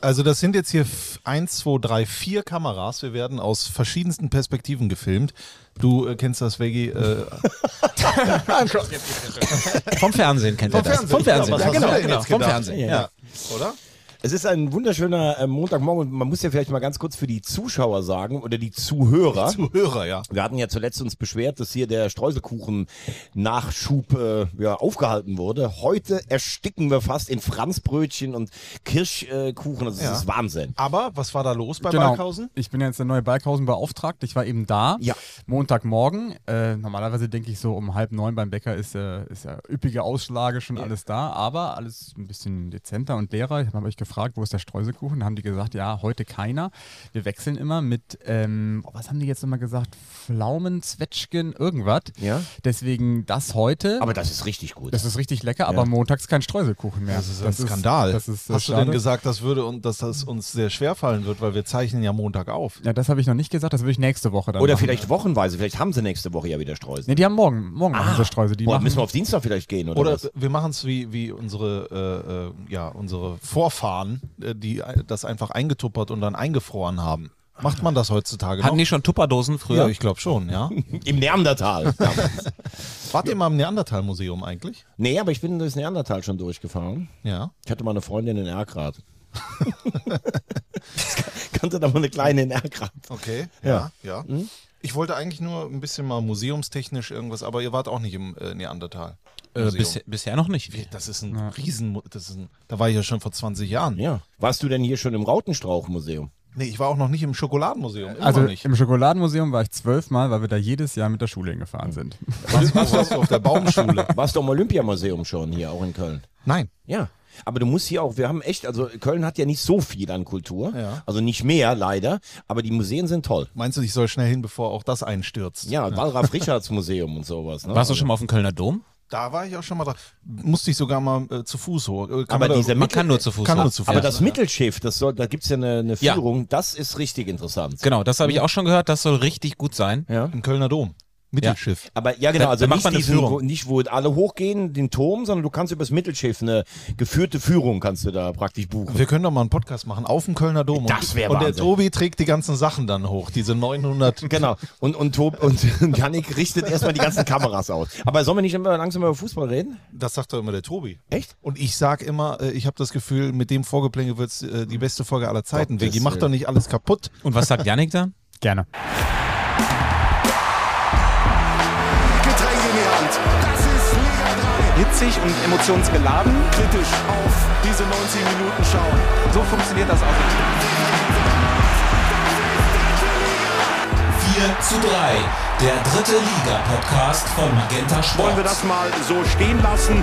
Also das sind jetzt hier 1, 2, 3, 4 Kameras. Wir werden aus verschiedensten Perspektiven gefilmt. Du kennst das, Veggie? Vom Fernsehen kennt er das. Vom Fernsehen. Ja, Genau. Vom Fernsehen. Ja. Oder? Es ist ein wunderschöner Montagmorgen und man muss ja vielleicht mal ganz kurz für die Zuschauer sagen oder die Zuhörer. Zuhörer, ja. Wir hatten ja zuletzt uns beschwert, dass hier der Streuselkuchen-Nachschub aufgehalten wurde. Heute ersticken wir fast in Franzbrötchen und Kirschkuchen. Also das ist Wahnsinn. Aber was war da los bei Genau. Balkhausen? Ich bin jetzt der neue Balkhausen-Beauftragte. Ich war eben da. Ja. Montagmorgen. Normalerweise denke ich so um 8:30 beim Bäcker ist ja üppige Auslage schon alles da. Aber alles ein bisschen dezenter und leerer. Ich habe euch gefragt, wo ist der Streuselkuchen? Da haben die gesagt, ja, heute keiner. Wir wechseln immer mit, was haben die jetzt nochmal gesagt? Pflaumen, Zwetschgen, irgendwas. Ja. Deswegen das heute. Aber das ist richtig gut. Das ist richtig lecker, aber montags kein Streuselkuchen mehr. Das ist ein Skandal. Das ist Hast du schade. denn gesagt, dass das uns sehr schwer fallen wird, weil wir zeichnen ja Montag auf? Ja, das habe ich noch nicht gesagt, das würde ich nächste Woche dann Oder machen. vielleicht wochenweise. Vielleicht haben sie nächste Woche ja wieder Streusel. Ne, die haben morgen machen sie Streusel. Die machen, Müssen wir auf Dienstag vielleicht gehen, oder was? Wir machen es wie unsere Vorfahren, die das einfach eingetuppert und dann eingefroren haben. Macht man das heutzutage noch? Hatten die schon Tupperdosen früher? Ja, ich glaube schon, ja. Im Neandertal. Wart ihr mal im Neandertal-Museum eigentlich? Nee, aber ich bin durchs Neandertal schon durchgefahren. Ja. Ich hatte mal eine Freundin in Erkrath. Kannte da mal eine kleine in Erkrath. Okay, ja. Ich wollte eigentlich nur ein bisschen mal museumstechnisch irgendwas, aber ihr wart auch nicht im Neandertal. Bisher noch nicht. Das ist ein da war ich ja schon vor 20 Jahren. Ja. Warst du denn hier schon im Rautenstrauch-Museum? Nee, ich war auch noch nicht im Schokoladenmuseum. Immer Also noch nicht. im Schokoladenmuseum war ich 12 Mal, weil wir da jedes Jahr mit der Schule hingefahren sind. warst du auf der Baumschule? Warst du im Olympiamuseum schon hier, auch in Köln? Nein. Ja. Aber du musst hier auch, wir haben echt, also Köln hat ja nicht so viel an Kultur. Ja. Also nicht mehr, leider. Aber die Museen sind toll. Meinst du, ich soll schnell hin, bevor auch das einstürzt? Ja, Wallraf-Richards-Museum und sowas. Ne? Warst du schon mal auf dem Kölner Dom? Da war ich auch schon mal da. Musste ich sogar mal zu Fuß hoch. Man kann nur zu Fuß. Kann nur zu Fuß. Aber das Mittelschiff, da gibt es ja eine Führung, das ist richtig interessant. Genau, das habe ich auch schon gehört. Das soll richtig gut sein. Ja. Im Kölner Dom. Mittelschiff. Aber ja, genau, also Da macht nicht, man eine Führung. nicht, wo alle hochgehen, den Turm, sondern du kannst übers Mittelschiff eine geführte Führung kannst du da praktisch buchen. Wir können doch mal einen Podcast machen auf dem Kölner Dom. Das wär Und der Wahnsinn. Tobi trägt die ganzen Sachen dann hoch, diese 900. Genau. Und Jannik richtet erstmal die ganzen Kameras aus. Aber sollen wir nicht langsam über Fußball reden? Das sagt doch immer der Tobi. Echt? Und ich sag immer, ich habe das Gefühl, mit dem Vorgeplänkel wird es die beste Folge aller Zeiten. Gottes Veggie, mach doch nicht alles kaputt. Und was sagt Jannik da? Gerne. Getränk in die Hand. Das ist Liga 3. Hitzig und emotionsgeladen. Kritisch auf diese 90 Minuten schauen. So funktioniert das auch. 4:3, der dritte Liga-Podcast von Magenta Sport. Wollen wir das mal so stehen lassen?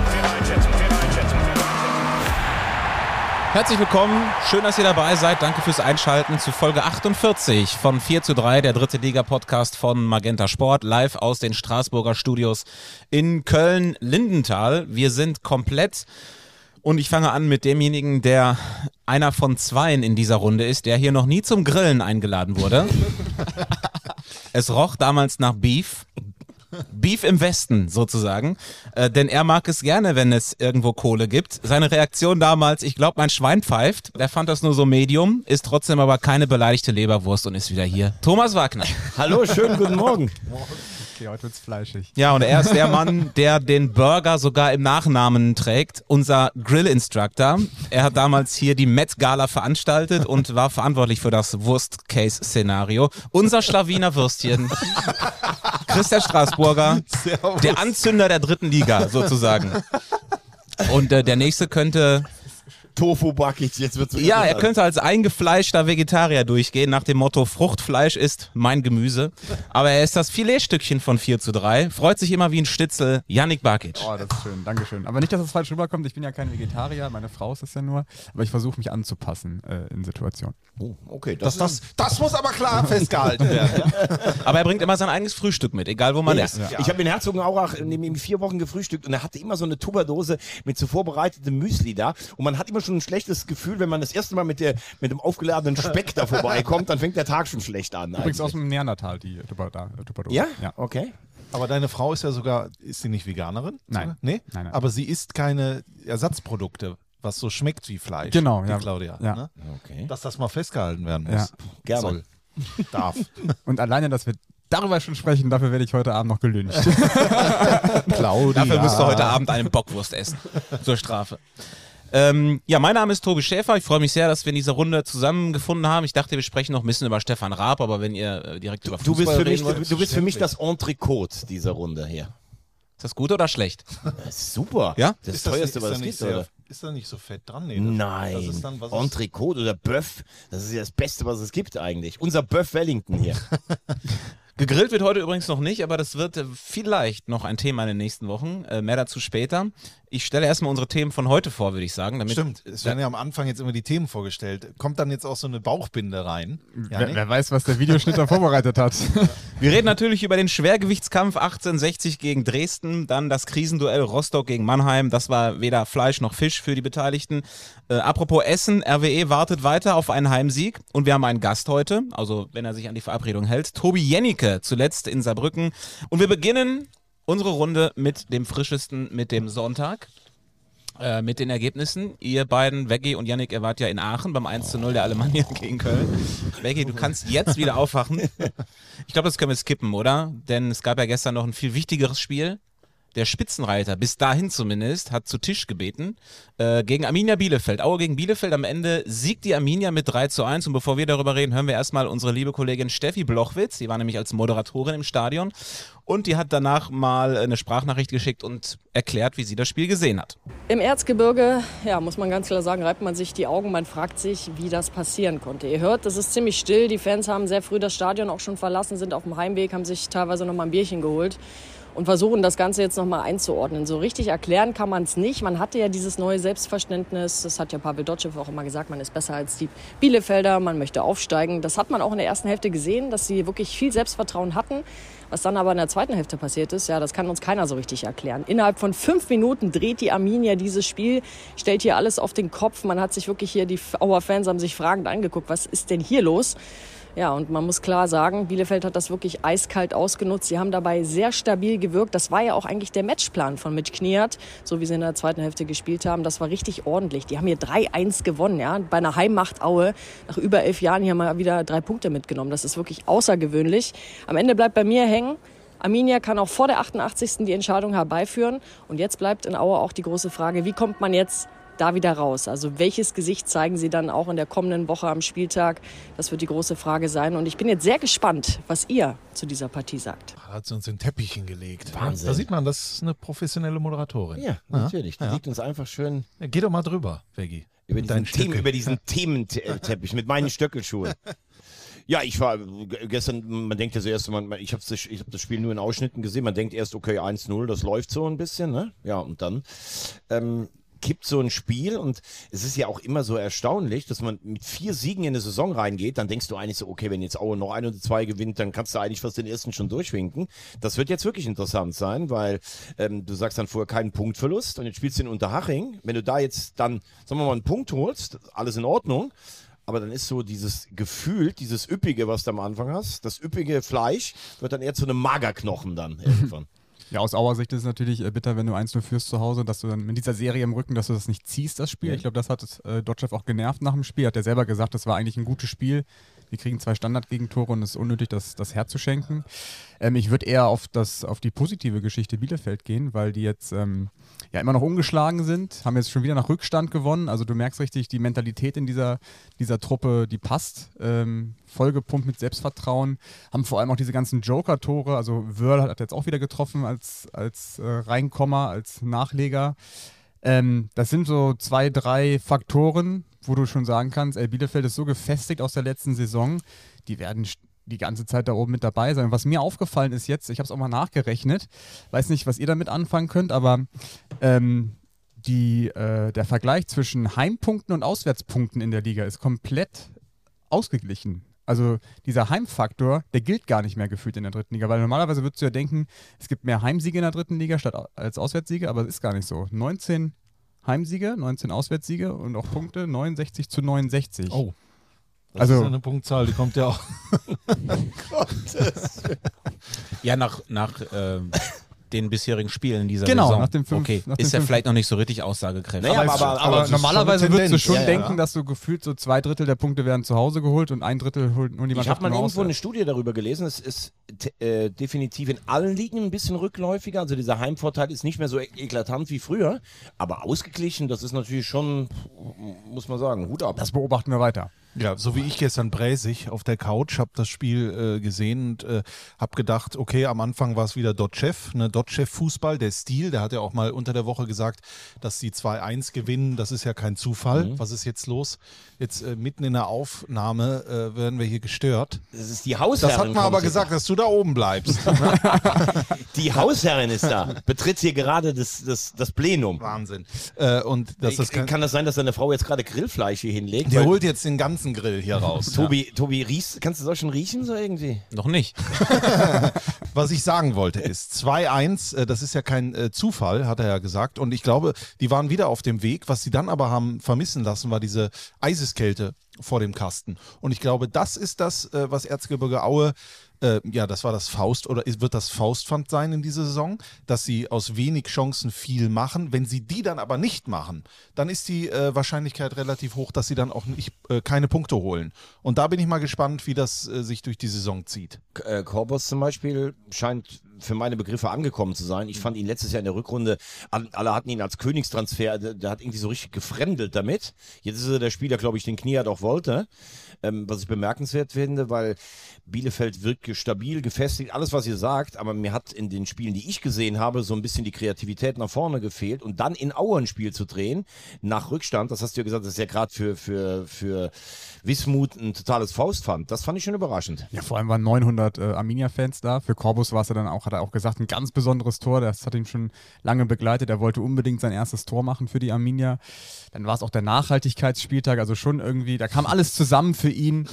Herzlich willkommen, schön, dass ihr dabei seid. Danke fürs Einschalten zu Folge 48 von 4:3, der dritte Liga-Podcast von Magenta Sport, live aus den Straßburger Studios in Köln-Lindenthal. Wir sind komplett und ich fange an mit demjenigen, der einer von zweien in dieser Runde ist, der hier noch nie zum Grillen eingeladen wurde. Es roch damals nach Beef. Beef im Westen sozusagen, denn er mag es gerne, wenn es irgendwo Kohle gibt. Seine Reaktion damals, ich glaube, mein Schwein pfeift, der fand das nur so Medium, ist trotzdem aber keine beleidigte Leberwurst und ist wieder hier. Thomas Wagner. Hallo, schönen guten Morgen. Okay, heute wird's fleischig. Ja, und er ist der Mann, der den Burger sogar im Nachnamen trägt, unser Grill-Instructor. Er hat damals hier die Met-Gala veranstaltet und war verantwortlich für das Worst-Case-Szenario. Unser Schlawiner Würstchen. Christian Straßburger, der Anzünder der dritten Liga sozusagen. Und der nächste könnte... Tofu Buckets, jetzt wird's Ja, er könnte als eingefleischter Vegetarier durchgehen, nach dem Motto Fruchtfleisch ist mein Gemüse. Aber er ist das Filetstückchen von 4:3, freut sich immer wie ein Stitzel, Jannik Bakic. Oh, das ist schön, Dankeschön. Aber nicht, dass das falsch rüberkommt, ich bin ja kein Vegetarier, meine Frau ist es ja nur, aber ich versuche mich anzupassen in Situationen. Oh, okay, Das muss aber klar festgehalten werden. Aber er bringt immer sein eigenes Frühstück mit, egal wo man ist. Ja. Ich habe in Herzogenaurach neben 4 Wochen gefrühstückt und er hatte immer so eine Tupperdose mit so vorbereitetem Müsli da und man hat immer schon ein schlechtes Gefühl, wenn man das erste Mal mit dem aufgeladenen Speck da vorbeikommt, dann fängt der Tag schon schlecht an. Übrigens aus eigentlich. dem Neandertal, die Tupperdose. Ja? Ja. Okay. Aber deine Frau ist ja sogar, ist sie nicht Veganerin? Nein. Nee? Nein. Aber sie isst keine Ersatzprodukte. was so schmeckt wie Fleisch. Genau, die ja. Claudia. Ja. Ne? Okay. Dass das mal festgehalten werden muss. Ja. Gerne. Soll. Darf. Und alleine, dass wir darüber schon sprechen, dafür werde ich heute Abend noch gelyncht. Claudia. Dafür müsst ihr heute Abend eine Bockwurst essen. Zur Strafe. Mein Name ist Tobi Schäfer. Ich freue mich sehr, dass wir in dieser Runde zusammengefunden haben. Ich dachte, wir sprechen noch ein bisschen über Stefan Raab, aber wenn ihr direkt über Du Fußball bist reden wollt, du bist für mich das Entrecote dieser Runde hier. ist das gut oder schlecht? Das ist super. Ja? Das Ist das teuerste, nicht- was ist es da gibt, nicht oder? Ist da nicht so fett dran? Nee, Nein. Das ist dann, was ist, Entrecote oder Bœuf, das ist ja das Beste, was es gibt eigentlich. Unser Bœuf Wellington hier. Gegrillt wird heute übrigens noch nicht, aber das wird vielleicht noch ein Thema in den nächsten Wochen. Mehr dazu später. Ich stelle erstmal unsere Themen von heute vor, würde ich sagen. Damit Stimmt, es werden ja am Anfang jetzt immer die Themen vorgestellt. Kommt dann jetzt auch so eine Bauchbinde rein? Wer weiß, was der Videoschnitt da vorbereitet hat. Wir reden natürlich über den Schwergewichtskampf 1860 gegen Dresden, dann das Krisenduell Rostock gegen Mannheim. Das war weder Fleisch noch Fisch für die Beteiligten. Apropos Essen, RWE wartet weiter auf einen Heimsieg und wir haben einen Gast heute, also wenn er sich an die Verabredung hält, Tobi Jennecke, zuletzt in Saarbrücken. Und wir beginnen unsere Runde mit dem frischesten, mit dem Sonntag. Mit den Ergebnissen. Ihr beiden, Veggie und Yannick, ihr wart ja in Aachen beim 1:0 der Alemannia gegen Köln. Veggie, du kannst jetzt wieder aufwachen. Ich glaube, das können wir skippen, oder? Denn es gab ja gestern noch ein viel wichtigeres Spiel. Der Spitzenreiter, bis dahin zumindest, hat zu Tisch gebeten gegen Arminia Bielefeld. Aue gegen Bielefeld. Am Ende siegt die Arminia mit 3:1. Und bevor wir darüber reden, hören wir erstmal unsere liebe Kollegin Steffi Blochwitz. Die war nämlich als Moderatorin im Stadion. Und die hat danach mal eine Sprachnachricht geschickt und erklärt, wie sie das Spiel gesehen hat. Im Erzgebirge, ja, muss man ganz klar sagen, reibt man sich die Augen. Man fragt sich, wie das passieren konnte. Ihr hört, es ist ziemlich still. Die Fans haben sehr früh das Stadion auch schon verlassen, sind auf dem Heimweg, haben sich teilweise noch mal ein Bierchen geholt und versuchen das Ganze jetzt noch mal einzuordnen. So richtig erklären kann man es nicht. Man hatte ja dieses neue Selbstverständnis. Das hat ja Pavel Dotschew auch immer gesagt, man ist besser als die Bielefelder, man möchte aufsteigen. Das hat man auch in der ersten Hälfte gesehen, dass sie wirklich viel Selbstvertrauen hatten. Was dann aber in der zweiten Hälfte passiert ist, ja, das kann uns keiner so richtig erklären. Innerhalb von 5 Minuten dreht die Arminia dieses Spiel, stellt hier alles auf den Kopf. Man hat sich wirklich hier, die Auer-Fans haben sich fragend angeguckt, was ist denn hier los? Ja, und man muss klar sagen, Bielefeld hat das wirklich eiskalt ausgenutzt. Sie haben dabei sehr stabil gewirkt. Das war ja auch eigentlich der Matchplan von Mitch Kniat, so wie sie in der zweiten Hälfte gespielt haben. Das war richtig ordentlich. Die haben hier 3:1 gewonnen, ja. Bei einer Heimmacht Aue, nach über 11 Jahren hier mal wieder 3 Punkte mitgenommen. Das ist wirklich außergewöhnlich. Am Ende bleibt bei mir hängen, Arminia kann auch vor der 88. die Entscheidung herbeiführen. Und jetzt bleibt in Aue auch die große Frage, wie kommt man jetzt da wieder raus? Also welches Gesicht zeigen sie dann auch in der kommenden Woche am Spieltag? Das wird die große Frage sein. Und ich bin jetzt sehr gespannt, was ihr zu dieser Partie sagt. Hat sie uns den Teppich hingelegt. Wahnsinn. Da sieht man, das ist eine professionelle Moderatorin. Ja, natürlich. Die liegt uns einfach schön Ja, geh doch mal drüber, Veggie. über Dein diesen Thementeppich mit meinen Stöckelschuhen. Ja, ich war gestern, man denkt ja zuerst, ich habe das Spiel nur in Ausschnitten gesehen, man denkt erst, okay, 1:0, das läuft so ein bisschen, ne? Ja, und dann kippt so ein Spiel und es ist ja auch immer so erstaunlich, dass man mit 4 Siegen in eine Saison reingeht, dann denkst du eigentlich so, okay, wenn jetzt Aue noch 1 oder 2 gewinnt, dann kannst du eigentlich fast den ersten schon durchwinken. Das wird jetzt wirklich interessant sein, weil du sagst dann vorher keinen Punktverlust und jetzt spielst du in Unterhaching. Wenn du da jetzt dann, sagen wir mal, einen Punkt holst, alles in Ordnung, aber dann ist so dieses Gefühl, dieses Üppige, was du am Anfang hast, das üppige Fleisch, wird dann eher zu einem Magerknochen dann irgendwann. Ja, aus Auer Sicht ist es natürlich bitter, wenn du 1:0 führst zu Hause, dass du dann mit dieser Serie im Rücken, dass du das nicht ziehst, das Spiel. Ja. Ich glaube, das hat Dotschew auch genervt nach dem Spiel. Hat er selber gesagt, das war eigentlich ein gutes Spiel. Wir kriegen 2 Standardgegentore und es ist unnötig, das herzuschenken. Ich würde eher auf die positive Geschichte Bielefeld gehen, weil die jetzt ja immer noch ungeschlagen sind, haben jetzt schon wieder nach Rückstand gewonnen. Also du merkst richtig, die Mentalität in dieser Truppe, die passt. Vollgepumpt mit Selbstvertrauen, haben vor allem auch diese ganzen Joker-Tore. Also Wörl hat jetzt auch wieder getroffen als Reinkommer, als Nachleger. Das sind so 2, 3 Faktoren, wo du schon sagen kannst, Bielefeld ist so gefestigt aus der letzten Saison, die werden die ganze Zeit da oben mit dabei sein. Was mir aufgefallen ist jetzt, ich habe es auch mal nachgerechnet, weiß nicht, was ihr damit anfangen könnt, aber der Vergleich zwischen Heimpunkten und Auswärtspunkten in der Liga ist komplett ausgeglichen. Also dieser Heimfaktor, der gilt gar nicht mehr gefühlt in der dritten Liga, weil normalerweise würdest du ja denken, es gibt mehr Heimsiege in der dritten Liga als Auswärtssiege, aber das ist gar nicht so. 19 Heimsiege, 19 Auswärtssiege und auch Punkte, 69:69. Oh. Das Also- ist ja eine Punktzahl, die kommt ja auch. Ja, nach den bisherigen Spielen dieser Genau, Saison. nach den fünf- Okay, nach den ist ja fünf- vielleicht noch nicht so richtig aussagekräftig. Naja, Aber das ist normalerweise schon eine würdest du schon Tendenz. denken, dass so gefühlt so 2/3 der Punkte werden zu Hause geholt und 1/3 holt nur die Ich Mannschaft habe mal nur irgendwo eine auswärts. Studie darüber gelesen. Es ist definitiv in allen Ligen ein bisschen rückläufiger. Also dieser Heimvorteil ist nicht mehr so eklatant wie früher. Aber ausgeglichen, das ist natürlich schon, muss man sagen, Hut ab. Das beobachten wir weiter. Ja, so wie ich gestern bräsig auf der Couch, habe das Spiel gesehen und habe gedacht, okay, am Anfang war es wieder Dotchev, ne, Dotchev-Fußball, der Stil, der hat ja auch mal unter der Woche gesagt, dass die 2-1 gewinnen, das ist ja kein Zufall. Was ist jetzt los? Jetzt mitten in der Aufnahme werden wir hier gestört. Das ist die Hausherrin. Das hat man aber gesagt, dass du da oben bleibst. Die Hausherrin ist da. Betritt hier gerade das Plenum. Wahnsinn. Und dass das Kann das sein, dass deine Frau jetzt gerade Grillfleisch hier hinlegt? der Weil- holt jetzt den ganzen Grill hier raus. Tobi, riechst, kannst du das auch schon riechen so irgendwie? Noch nicht. Was ich sagen wollte ist, 2-1, das ist ja kein Zufall, hat er ja gesagt. Und ich glaube, die waren wieder auf dem Weg. Was sie dann aber haben vermissen lassen, war diese Eiseskälte vor dem Kasten. Und ich glaube, das ist das, was Erzgebirge Aue, ja, das war das Faust oder wird das Faustpfand sein in dieser Saison, dass sie aus wenig Chancen viel machen. Wenn sie die dann aber nicht machen, dann ist die Wahrscheinlichkeit relativ hoch, dass sie dann auch nicht, keine Punkte holen. Und da bin ich mal gespannt, wie das sich durch die Saison zieht. Korbos zum Beispiel scheint für meine Begriffe angekommen zu sein. Ich fand ihn letztes Jahr in der Rückrunde, alle hatten ihn als Königstransfer, der hat irgendwie so richtig gefremdelt damit. Jetzt ist er der Spieler, glaube ich, den Kniat auch wollte. Was ich bemerkenswert finde, weil Bielefeld wirkt stabil, gefestigt, alles was ihr sagt, aber mir hat in den Spielen, die ich gesehen habe, so ein bisschen die Kreativität nach vorne gefehlt und dann in Aue ein Spiel zu drehen, nach Rückstand, das hast du ja gesagt, das ist ja gerade für Wismut ein totales Faustpfand. Das fand ich schon überraschend. Ja, vor allem waren 900 Arminia-Fans da. Für Corbus war es ja dann auch, hat er auch gesagt, ein ganz besonderes Tor. Das hat ihn schon lange begleitet. Er wollte unbedingt sein erstes Tor machen für die Arminia. Dann war es auch der Nachhaltigkeitsspieltag, also schon irgendwie, da kam alles zusammen für ihn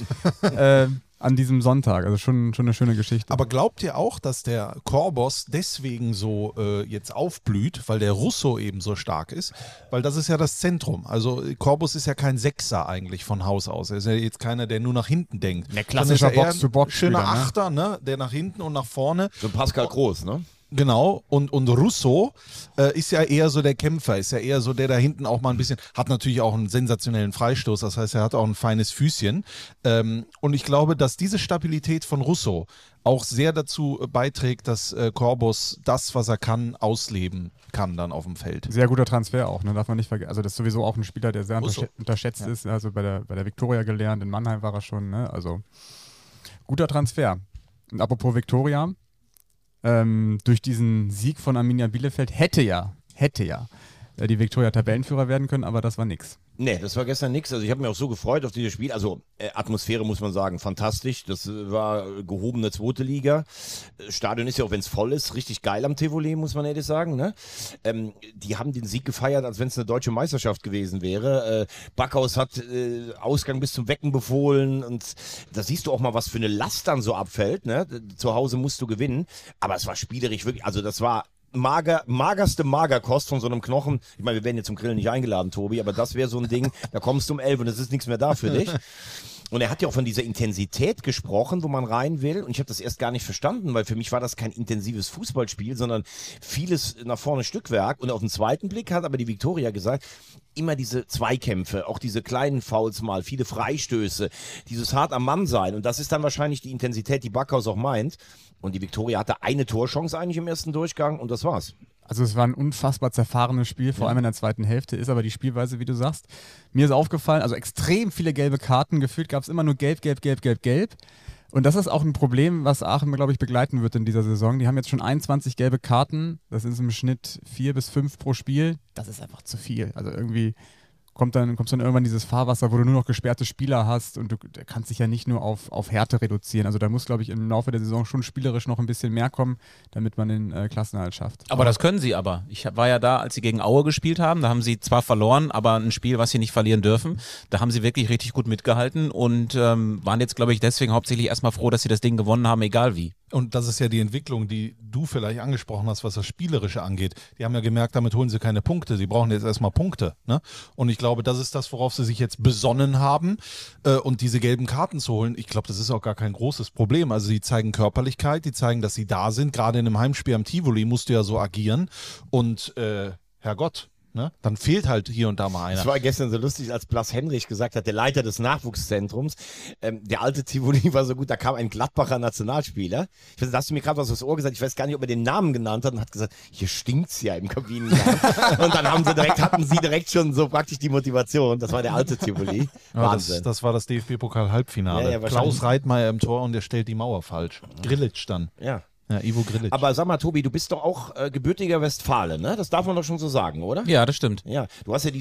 an diesem Sonntag. Also schon eine schöne Geschichte. Aber glaubt ihr auch, dass der Korbos deswegen so jetzt aufblüht, weil der Russo eben so stark ist? Weil das ist ja das Zentrum. Also Korbos ist ja kein Sechser eigentlich von Haus aus. Er ist ja jetzt keiner, der nur nach hinten denkt. Der klassische Sondern ist ja eher ein Box-to-Box-Spieler, schöner ne? Achter, ne? Der nach hinten und nach vorne. So Pascal Groß, ne? Genau, und Russo ist ja eher so der Kämpfer, ist ja eher so der da hinten auch mal ein bisschen, hat natürlich auch einen sensationellen Freistoß, das heißt, er hat auch ein feines Füßchen. Und ich glaube, dass diese Stabilität von Russo auch sehr dazu beiträgt, dass Korbos das, was er kann, ausleben kann dann auf dem Feld. Sehr guter Transfer auch, ne? Darf man nicht vergessen. Also das ist sowieso auch ein Spieler, der sehr Russo. unterschätzt ist. Also bei der Viktoria gelernt, in Mannheim war er schon, ne? Also guter Transfer. Und apropos Viktoria, durch diesen Sieg von Arminia Bielefeld hätte ja die Viktoria Tabellenführer werden können, aber das war nix. Nee, das war gestern nix. Also ich habe mich auch so gefreut auf dieses Spiel. Also Atmosphäre muss man sagen, fantastisch. Das war gehobene zweite Liga. Stadion ist ja auch, wenn es voll ist, richtig geil am Tivoli, muss man ehrlich sagen. Ne? Die haben den Sieg gefeiert, als wenn es eine deutsche Meisterschaft gewesen wäre. Backhaus hat Ausgang bis zum Wecken befohlen und da siehst du auch mal, was für eine Last dann so abfällt. Ne? Zu Hause musst du gewinnen. Aber es war spielerisch wirklich, also das war magerste Magerkost von so einem Knochen. Ich meine, wir werden jetzt zum Grillen nicht eingeladen, Tobi, aber das wäre so ein Ding, da kommst du um 11 und es ist nichts mehr da für dich. Und er hat ja auch von dieser Intensität gesprochen, wo man rein will. Und ich habe das erst gar nicht verstanden, weil für mich war das kein intensives Fußballspiel, sondern vieles nach vorne Stückwerk. Und auf den zweiten Blick hat aber die Viktoria gesagt, immer diese Zweikämpfe, auch diese kleinen Fouls mal, viele Freistöße, dieses hart am Mann sein. Und das ist dann wahrscheinlich die Intensität, die Backhaus auch meint. Und die Viktoria hatte eine Torchance eigentlich im ersten Durchgang und das war's. Also es war ein unfassbar zerfahrenes Spiel, vor allem in der zweiten Hälfte, ist aber die Spielweise, wie du sagst. Mir ist aufgefallen, also extrem viele gelbe Karten, gefühlt gab es immer nur gelb. Und das ist auch ein Problem, was Aachen, glaube ich, begleiten wird in dieser Saison. Die haben jetzt schon 21 gelbe Karten, das ist im Schnitt 4 bis 5 pro Spiel. Das ist einfach zu viel. Also irgendwie kommst dann irgendwann dieses Fahrwasser, wo du nur noch gesperrte Spieler hast und du kannst dich ja nicht nur auf Härte reduzieren. Also da muss, glaube ich, im Laufe der Saison schon spielerisch noch ein bisschen mehr kommen, damit man den Klassenerhalt schafft. Aber das können sie aber. Ich war ja da, als sie gegen Aue gespielt haben. Da haben sie zwar verloren, aber ein Spiel, was sie nicht verlieren dürfen. Da haben sie wirklich richtig gut mitgehalten und waren jetzt, glaube ich, deswegen hauptsächlich erstmal froh, dass sie das Ding gewonnen haben, egal wie. Und das ist ja die Entwicklung, die du vielleicht angesprochen hast, was das Spielerische angeht. Die haben ja gemerkt, damit holen sie keine Punkte. Sie brauchen jetzt erstmal Punkte. Ne? Und ich glaube, das ist das, worauf sie sich jetzt besonnen haben. Und diese gelben Karten zu holen, ich glaube, das ist auch gar kein großes Problem. Also sie zeigen Körperlichkeit, die zeigen, dass sie da sind. Gerade in einem Heimspiel am Tivoli musst du ja so agieren. Und Herrgott. Ne? Dann fehlt halt hier und da mal einer. Es war gestern so lustig, als Blas Henrich gesagt hat, der Leiter des Nachwuchszentrums, der alte Tivoli war so gut, da kam ein Gladbacher Nationalspieler. Ich weiß, da hast du mir gerade was aufs Ohr gesagt, ich weiß gar nicht, ob er den Namen genannt hat und hat gesagt, hier stinkt's ja im Kabinengang. Und dann hatten sie direkt schon so praktisch die Motivation. Das war der alte Tivoli. Wahnsinn. Das war das DFB-Pokal-Halbfinale. Ja, Klaus Reitmeier im Tor und der stellt die Mauer falsch. Grillitsch dann. Ja. Ja, Ivo Grillitsch. Aber sag mal, Tobi, du bist doch auch gebürtiger Westfale, ne? Das darf man doch schon so sagen, oder? Ja, das stimmt. Ja, du hast ja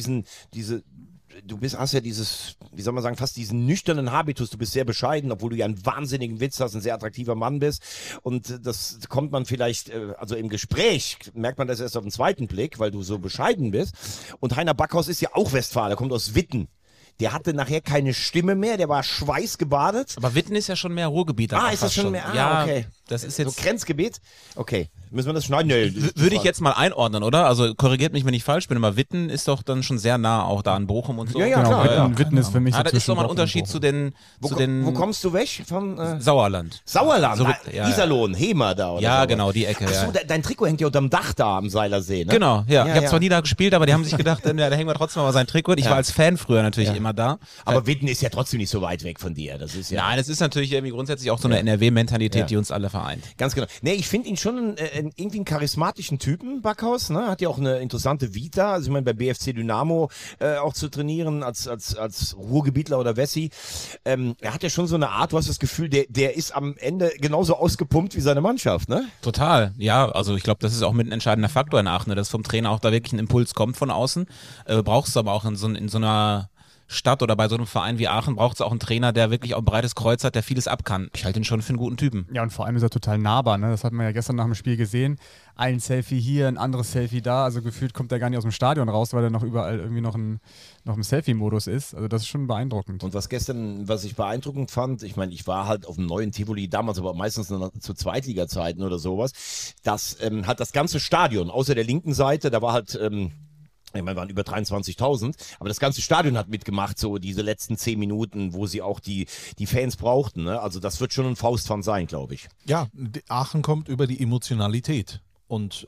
hast ja dieses, wie soll man sagen, fast diesen nüchternen Habitus. Du bist sehr bescheiden, obwohl du ja einen wahnsinnigen Witz hast, ein sehr attraktiver Mann bist. Und das kommt man vielleicht, also im Gespräch merkt man das erst auf den zweiten Blick, weil du so bescheiden bist. Und Heiner Backhaus ist ja auch Westfale, kommt aus Witten. Der hatte nachher keine Stimme mehr, der war schweißgebadet. Aber Witten ist ja schon mehr Ruhrgebiet. Ist das schon mehr? Ja, Okay. das ist jetzt... So Grenzgebiet? Okay. Müssen wir das schneiden? Nee, Würde ich jetzt mal einordnen, oder? Also korrigiert mich, wenn ich falsch bin, aber Witten ist doch dann schon sehr nah auch da an Bochum und so. Ja, Genau, klar. Witten ist für mich so Das ist zwischen doch mal ein Bochum und Unterschied Bochum. zu den Wo kommst du weg? Von Sauerland. Sauerland? So, Da, Iserlohn, Hemer da oder Ja, so. genau, die Ecke. Ach so, Ja. dein Trikot hängt ja unterm Dach da am Seilersee, ne? Genau, ja. Ich habe ja. zwar nie da gespielt, aber die haben sich gedacht, da hängen wir trotzdem mal sein Trikot. Ich war als Fan früher natürlich immer da. Aber Witten ist ja trotzdem nicht so weit weg von dir. Das ist ja Nein, es ist natürlich irgendwie grundsätzlich auch so eine NRW-Mentalität, Ja. die uns alle vereint. ganz genau. Nee, ich finde ihn schon irgendwie einen charismatischen Typen, Backhaus, ne? Hat ja auch eine interessante Vita. Also ich meine, bei BFC Dynamo auch zu trainieren als Ruhrgebietler oder Wessi. Er hat ja schon so eine Art, du hast das Gefühl, der ist am Ende genauso ausgepumpt wie seine Mannschaft, ne? Total, ja. Also ich glaube, das ist auch mit ein entscheidender Faktor in Aachen, ne, dass vom Trainer auch da wirklich ein Impuls kommt von außen. Brauchst du aber auch in so einer Stadt oder bei so einem Verein wie Aachen braucht es auch einen Trainer, der wirklich auch ein breites Kreuz hat, der vieles ab kann. Ich halte ihn schon für einen guten Typen. Ja, und vor allem ist er total nahbar. Ne? Das hat man ja gestern nach dem Spiel gesehen. Ein Selfie hier, ein anderes Selfie da. Also gefühlt kommt er gar nicht aus dem Stadion raus, weil er noch überall irgendwie noch im Selfie-Modus ist. Also das ist schon beeindruckend. Und was ich beeindruckend fand, ich meine, ich war halt auf dem neuen Tivoli damals, aber meistens nur zu Zweitliga-Zeiten oder sowas, dass halt das ganze Stadion, außer der linken Seite, da war halt... ich meine, waren über 23.000, aber das ganze Stadion hat mitgemacht, so diese letzten 10 Minuten, wo sie auch die Fans brauchten. Ne? Also das wird schon ein Faustpfand sein, glaube ich. Ja, Aachen kommt über die Emotionalität. Und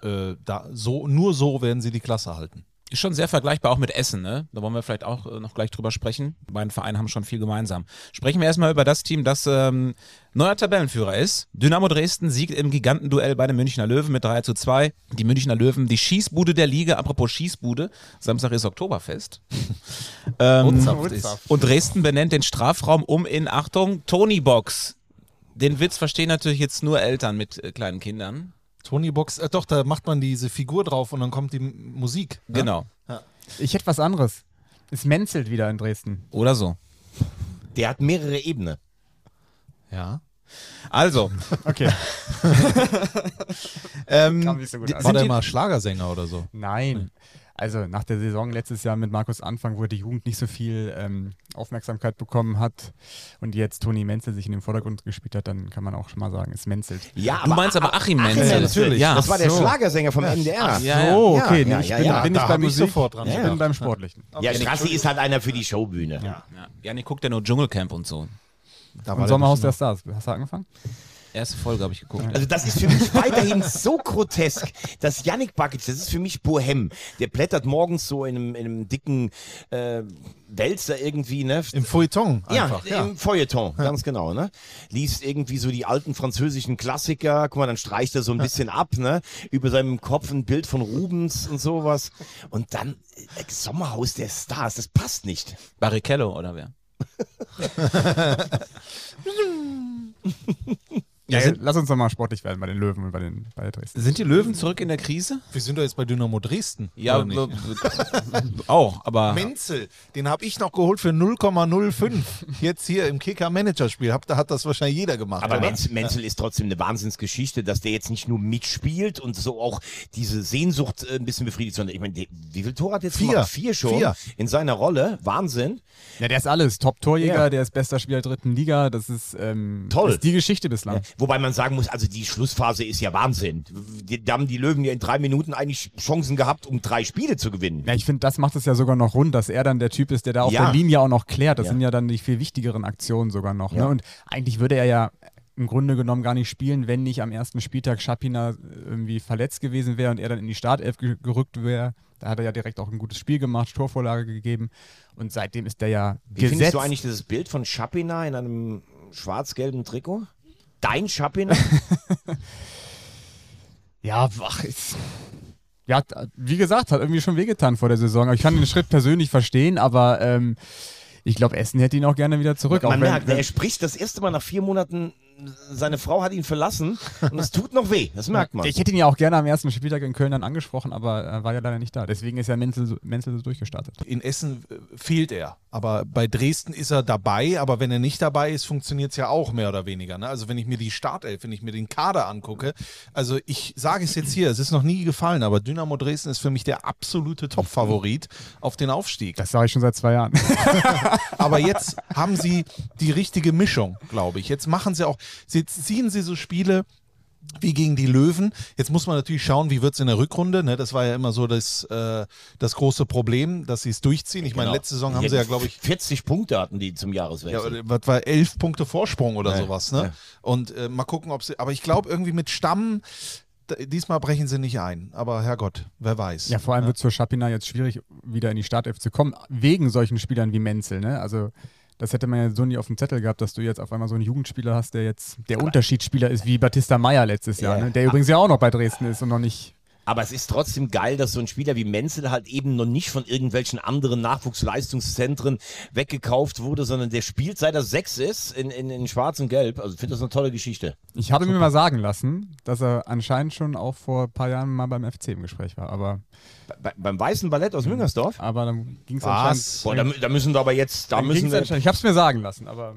nur so werden sie die Klasse halten. Ist schon sehr vergleichbar auch mit Essen, ne? Da wollen wir vielleicht auch noch gleich drüber sprechen. Die beiden Vereine haben schon viel gemeinsam. Sprechen wir erstmal über das Team, das neuer Tabellenführer ist. Dynamo Dresden siegt im Gigantenduell bei den Münchner Löwen mit 3:2. Die Münchner Löwen, die Schießbude der Liga. Apropos Schießbude, Samstag ist Oktoberfest. Und Dresden benennt den Strafraum in, Achtung, Tony-Box. Den Witz verstehen natürlich jetzt nur Eltern mit kleinen Kindern. Tony-Box, doch, da macht man diese Figur drauf und dann kommt die Musik. Ne? Genau. Ja. Ich hätte was anderes. Es menzelt wieder in Dresden. Oder so. Der hat mehrere Ebenen. Ja. Also. Okay. Kam nicht so gut an. War der mal Schlagersänger oder so? Nein. Also nach der Saison letztes Jahr mit Markus Anfang, wo die Jugend nicht so viel Aufmerksamkeit bekommen hat und jetzt Toni Menzel sich in den Vordergrund gespielt hat, dann kann man auch schon mal sagen, es menzelt. Ja, Du meinst aber Achim Menzel. Ja, natürlich. Ja. Das war der so. Schlagersänger vom NDR. Ja, So, ja. okay. Ja, nee, ich ja, bin, ja. bin Da nicht bei hab ich Musik, sofort dran ich gedacht. bin beim Sportlichen. Ja, Strassi ist halt einer für die Showbühne. Ja. Janik guckt ja nur Dschungelcamp und so. Da Und Sommerhaus der Stars. Hast du angefangen? Erste Folge habe ich geguckt. Also das ist für mich weiterhin so grotesk, dass Yannick Bakic, das ist für mich Bohem. Der blättert morgens so in einem dicken Wälzer irgendwie, ne? Im Feuilleton einfach. Ja, im Feuilleton, ganz genau, ne? Liest irgendwie so die alten französischen Klassiker, guck mal, dann streicht er so ein bisschen ab, ne? Über seinem Kopf ein Bild von Rubens und sowas. Und dann Sommerhaus der Stars, das passt nicht. Barrichello oder wer? Ja, lass uns doch mal sportlich werden bei den Löwen und bei der Dresden. Sind die Löwen zurück in der Krise? Wir sind doch jetzt bei Dynamo Dresden. Ja, oder nicht? auch, aber Menzel, den habe ich noch geholt für 0,05. Jetzt hier im Kicker-Manager-Spiel. Da hat das wahrscheinlich jeder gemacht. Aber oder? Menzel ist trotzdem eine Wahnsinnsgeschichte, dass der jetzt nicht nur mitspielt und so auch diese Sehnsucht ein bisschen befriedigt, sondern ich meine, wie viel Tore hat er jetzt gemacht? 4 schon 4. in seiner Rolle. Wahnsinn. Ja, der ist alles. Top-Torjäger, Ja. der ist bester Spieler der 3. Liga. Das ist Toll. Das ist die Geschichte bislang. Wobei man sagen muss, also die Schlussphase ist ja Wahnsinn. Da haben die Löwen ja in 3 Minuten eigentlich Chancen gehabt, um 3 Spiele zu gewinnen. Ja, ich finde, das macht es ja sogar noch rund, dass er dann der Typ ist, der da auf der Linie auch noch klärt. Das sind ja dann die viel wichtigeren Aktionen sogar noch. Ne? Und eigentlich würde er ja im Grunde genommen gar nicht spielen, wenn nicht am ersten Spieltag Schapina irgendwie verletzt gewesen wäre und er dann in die Startelf gerückt wäre. Da hat er ja direkt auch ein gutes Spiel gemacht, Torvorlage gegeben und seitdem ist der ja Wie findest du eigentlich dieses Bild von Schapina in einem schwarz-gelben Trikot? Dein Schapina? Ja, wie gesagt, hat irgendwie schon wehgetan vor der Saison. Aber ich kann den Schritt persönlich verstehen, aber ich glaube, Essen hätte ihn auch gerne wieder zurück. Man merkt, er spricht das erste Mal nach 4 Monaten, seine Frau hat ihn verlassen und es tut noch weh, das merkt man. Ich hätte ihn ja auch gerne am ersten Spieltag in Köln dann angesprochen, aber er war ja leider nicht da. Deswegen ist ja Menzel so durchgestartet. In Essen fehlt er, aber bei Dresden ist er dabei, aber wenn er nicht dabei ist, funktioniert es ja auch mehr oder weniger. Ne? Also wenn ich mir die Startelf, wenn ich mir den Kader angucke, also ich sage es jetzt hier, es ist noch nie gefallen, aber Dynamo Dresden ist für mich der absolute Top-Favorit auf den Aufstieg. Das sage ich schon seit 2 Jahren. Aber jetzt haben sie die richtige Mischung, glaube ich. Jetzt machen sie auch, jetzt ziehen sie so Spiele wie gegen die Löwen. Jetzt muss man natürlich schauen, wie wird es in der Rückrunde. Ne? Das war ja immer so das große Problem, dass sie es durchziehen. Ich meine, letzte Saison haben sie ja, glaube ich, 40 Punkte hatten die zum Jahreswechsel. Ja, was war 11 Punkte Vorsprung oder sowas. Ne? Ja. Und mal gucken, ob sie, aber ich glaube irgendwie mit Stamm, diesmal brechen sie nicht ein, aber Herrgott, wer weiß. Ja, vor allem wird es für Schapina jetzt schwierig, wieder in die Startelf zu kommen, wegen solchen Spielern wie Menzel. Ne? Also das hätte man ja so nie auf dem Zettel gehabt, dass du jetzt auf einmal so einen Jugendspieler hast, der jetzt der Unterschiedsspieler ist, wie Batista Meyer letztes Jahr, ne? Der übrigens ja auch noch bei Dresden ist und noch nicht... Aber es ist trotzdem geil, dass so ein Spieler wie Menzel halt eben noch nicht von irgendwelchen anderen Nachwuchsleistungszentren weggekauft wurde, sondern der spielt, seit er 6 ist, in Schwarz und Gelb. Also ich finde das eine tolle Geschichte. Ich habe mir mal sagen lassen, dass er anscheinend schon auch vor ein paar Jahren mal beim FC im Gespräch war, aber... Beim Weißen Ballett aus Müngersdorf? Aber dann ging es anscheinend... Boah, da müssen wir aber jetzt... Ich habe es mir sagen lassen, aber...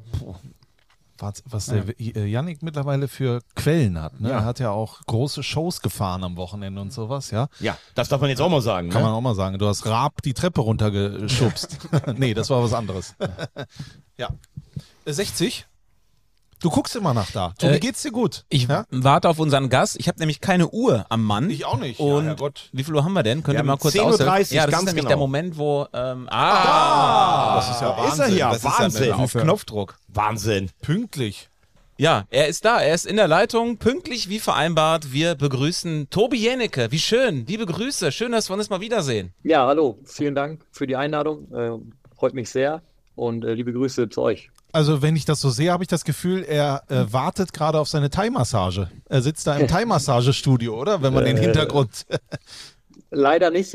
Was der Yannick mittlerweile für Quellen hat. Ne? Ja. Er hat ja auch große Shows gefahren am Wochenende und sowas, ja. Ja, das darf man jetzt auch mal sagen. Kann man auch mal sagen. Du hast Raab die Treppe runtergeschubst. Nee, das war was anderes. Ja. 60? Du guckst immer nach da. Tobi, geht's dir gut? Ich warte auf unseren Gast. Ich habe nämlich keine Uhr am Mann. Ich auch nicht. Und Herrgott. Wie viel Uhr haben wir denn? Könnt ihr mal kurz 10:30 Uhr, ja, das ist nämlich der Moment, wo... das ist ja Wahnsinn. Ist er hier? Das Wahnsinn. Ist ja auf Knopfdruck. Wahnsinn. Pünktlich. Ja, er ist da. Er ist in der Leitung. Pünktlich wie vereinbart. Wir begrüßen Tobi Jennecke. Wie schön. Liebe Grüße. Schön, dass wir uns mal wiedersehen. Ja, hallo. Vielen Dank für die Einladung. Freut mich sehr. Und liebe Grüße zu euch. Also wenn ich das so sehe, habe ich das Gefühl, er wartet gerade auf seine Thai-Massage. Er sitzt da im Thai-Massagestudio, oder? Wenn man den Hintergrund... Leider nicht.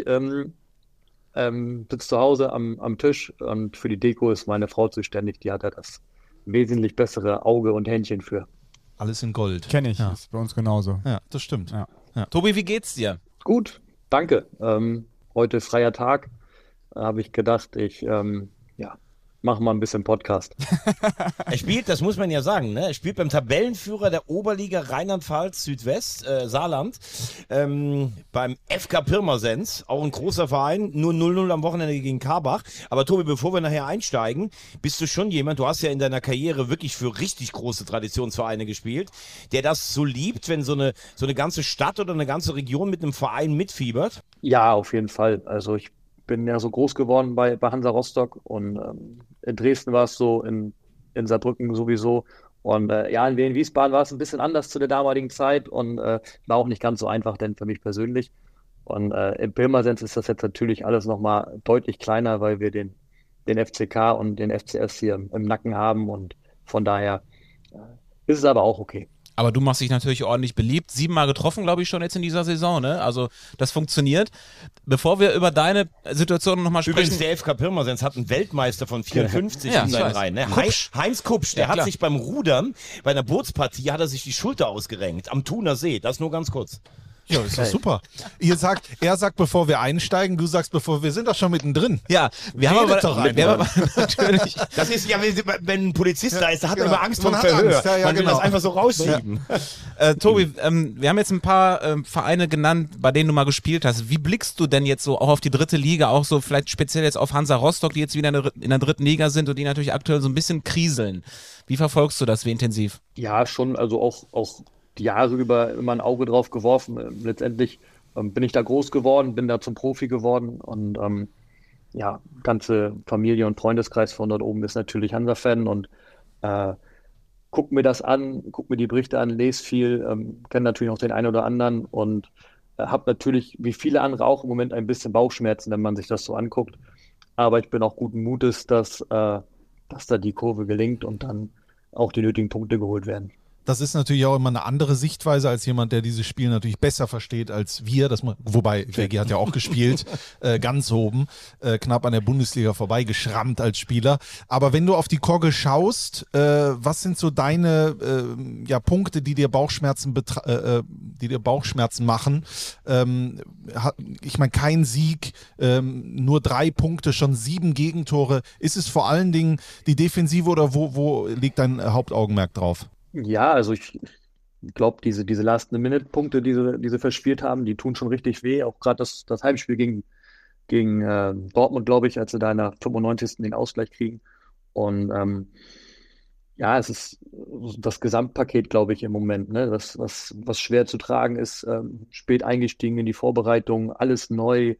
Sitzt zu Hause am Tisch und für die Deko ist meine Frau zuständig. Die hat ja das wesentlich bessere Auge und Händchen für. Alles in Gold. Kenne ich, ist bei uns genauso. Ja, das stimmt. Ja. Ja. Tobi, wie geht's dir? Gut, danke. Heute freier Tag. Habe ich gedacht, ich machen wir ein bisschen Podcast. Er spielt, das muss man ja sagen, ne? Er spielt beim Tabellenführer der Oberliga Rheinland-Pfalz Südwest, Saarland, beim FK Pirmasens, auch ein großer Verein, nur 0-0 am Wochenende gegen Karbach. Aber Tobi, bevor wir nachher einsteigen, bist du schon jemand, du hast ja in deiner Karriere wirklich für richtig große Traditionsvereine gespielt, der das so liebt, wenn so eine ganze Stadt oder eine ganze Region mit einem Verein mitfiebert? Ja, auf jeden Fall. Also ich bin ja so groß geworden bei Hansa Rostock und in Dresden war es so, in Saarbrücken sowieso und in Wien-Wiesbaden war es ein bisschen anders zu der damaligen Zeit und war auch nicht ganz so einfach, denn für mich persönlich. Und in Pirmasens ist das jetzt natürlich alles nochmal deutlich kleiner, weil wir den FCK und den FCS hier im Nacken haben und von daher ist es aber auch okay. Aber du machst dich natürlich ordentlich beliebt. 7-mal getroffen, glaube ich, schon jetzt in dieser Saison, ne? Also das funktioniert. Bevor wir über deine Situation nochmal sprechen... Übrigens, der FK Pirmasens hat einen Weltmeister von 54 in seinen Reihen. Ne? Heinz Kupsch, der hat sich beim Rudern, bei einer Bootspartie, hat er sich die Schulter ausgerenkt, am Thuner See. Das nur ganz kurz. Ja, ist doch super. Er sagt, bevor wir einsteigen, du sagst, wir sind doch schon mittendrin. Ja, wir haben aber natürlich. Das ist ja, wenn ein Polizist da ist, da hat man immer Angst vor Man dem hat Verhör. Angst, ja, Man will genau. das einfach so rausschieben. Tobi, wir haben jetzt ein paar Vereine genannt, bei denen du mal gespielt hast. Wie blickst du denn jetzt so auch auf die dritte Liga, auch so vielleicht speziell jetzt auf Hansa Rostock, die jetzt wieder in der dritten Liga sind und die natürlich aktuell so ein bisschen kriseln? Wie verfolgst du das, wie intensiv? Ja, schon, also auch die Jahre über immer ein Auge drauf geworfen. Letztendlich bin ich da groß geworden, bin da zum Profi geworden und ja, ganze Familie und Freundeskreis von dort oben ist natürlich Hansa-Fan und guck mir das an, guck mir die Berichte an, lese viel, kenne natürlich auch den einen oder anderen und habe natürlich, wie viele andere auch im Moment ein bisschen Bauchschmerzen, wenn man sich das so anguckt. Aber ich bin auch guten Mutes, dass da die Kurve gelingt und dann auch die nötigen Punkte geholt werden. Das ist natürlich auch immer eine andere Sichtweise als jemand, der dieses Spiel natürlich besser versteht als wir. Wobei, Vegi hat ja auch gespielt, ganz oben, knapp an der Bundesliga vorbeigeschrammt als Spieler. Aber wenn du auf die Kogge schaust, was sind so deine Punkte, die dir Bauchschmerzen machen? Ich meine, kein Sieg, nur 3 Punkte, schon 7 Gegentore. Ist es vor allen Dingen die Defensive oder wo liegt dein Hauptaugenmerk drauf? Ja, also ich glaube, diese Last-Minute-Punkte, die sie verspielt haben, die tun schon richtig weh. Auch gerade das Heimspiel gegen Dortmund, glaube ich, als sie da in der 95. den Ausgleich kriegen. Und ja, es ist das Gesamtpaket, glaube ich, im Moment, ne? Was schwer zu tragen ist, spät eingestiegen in die Vorbereitung, alles neu.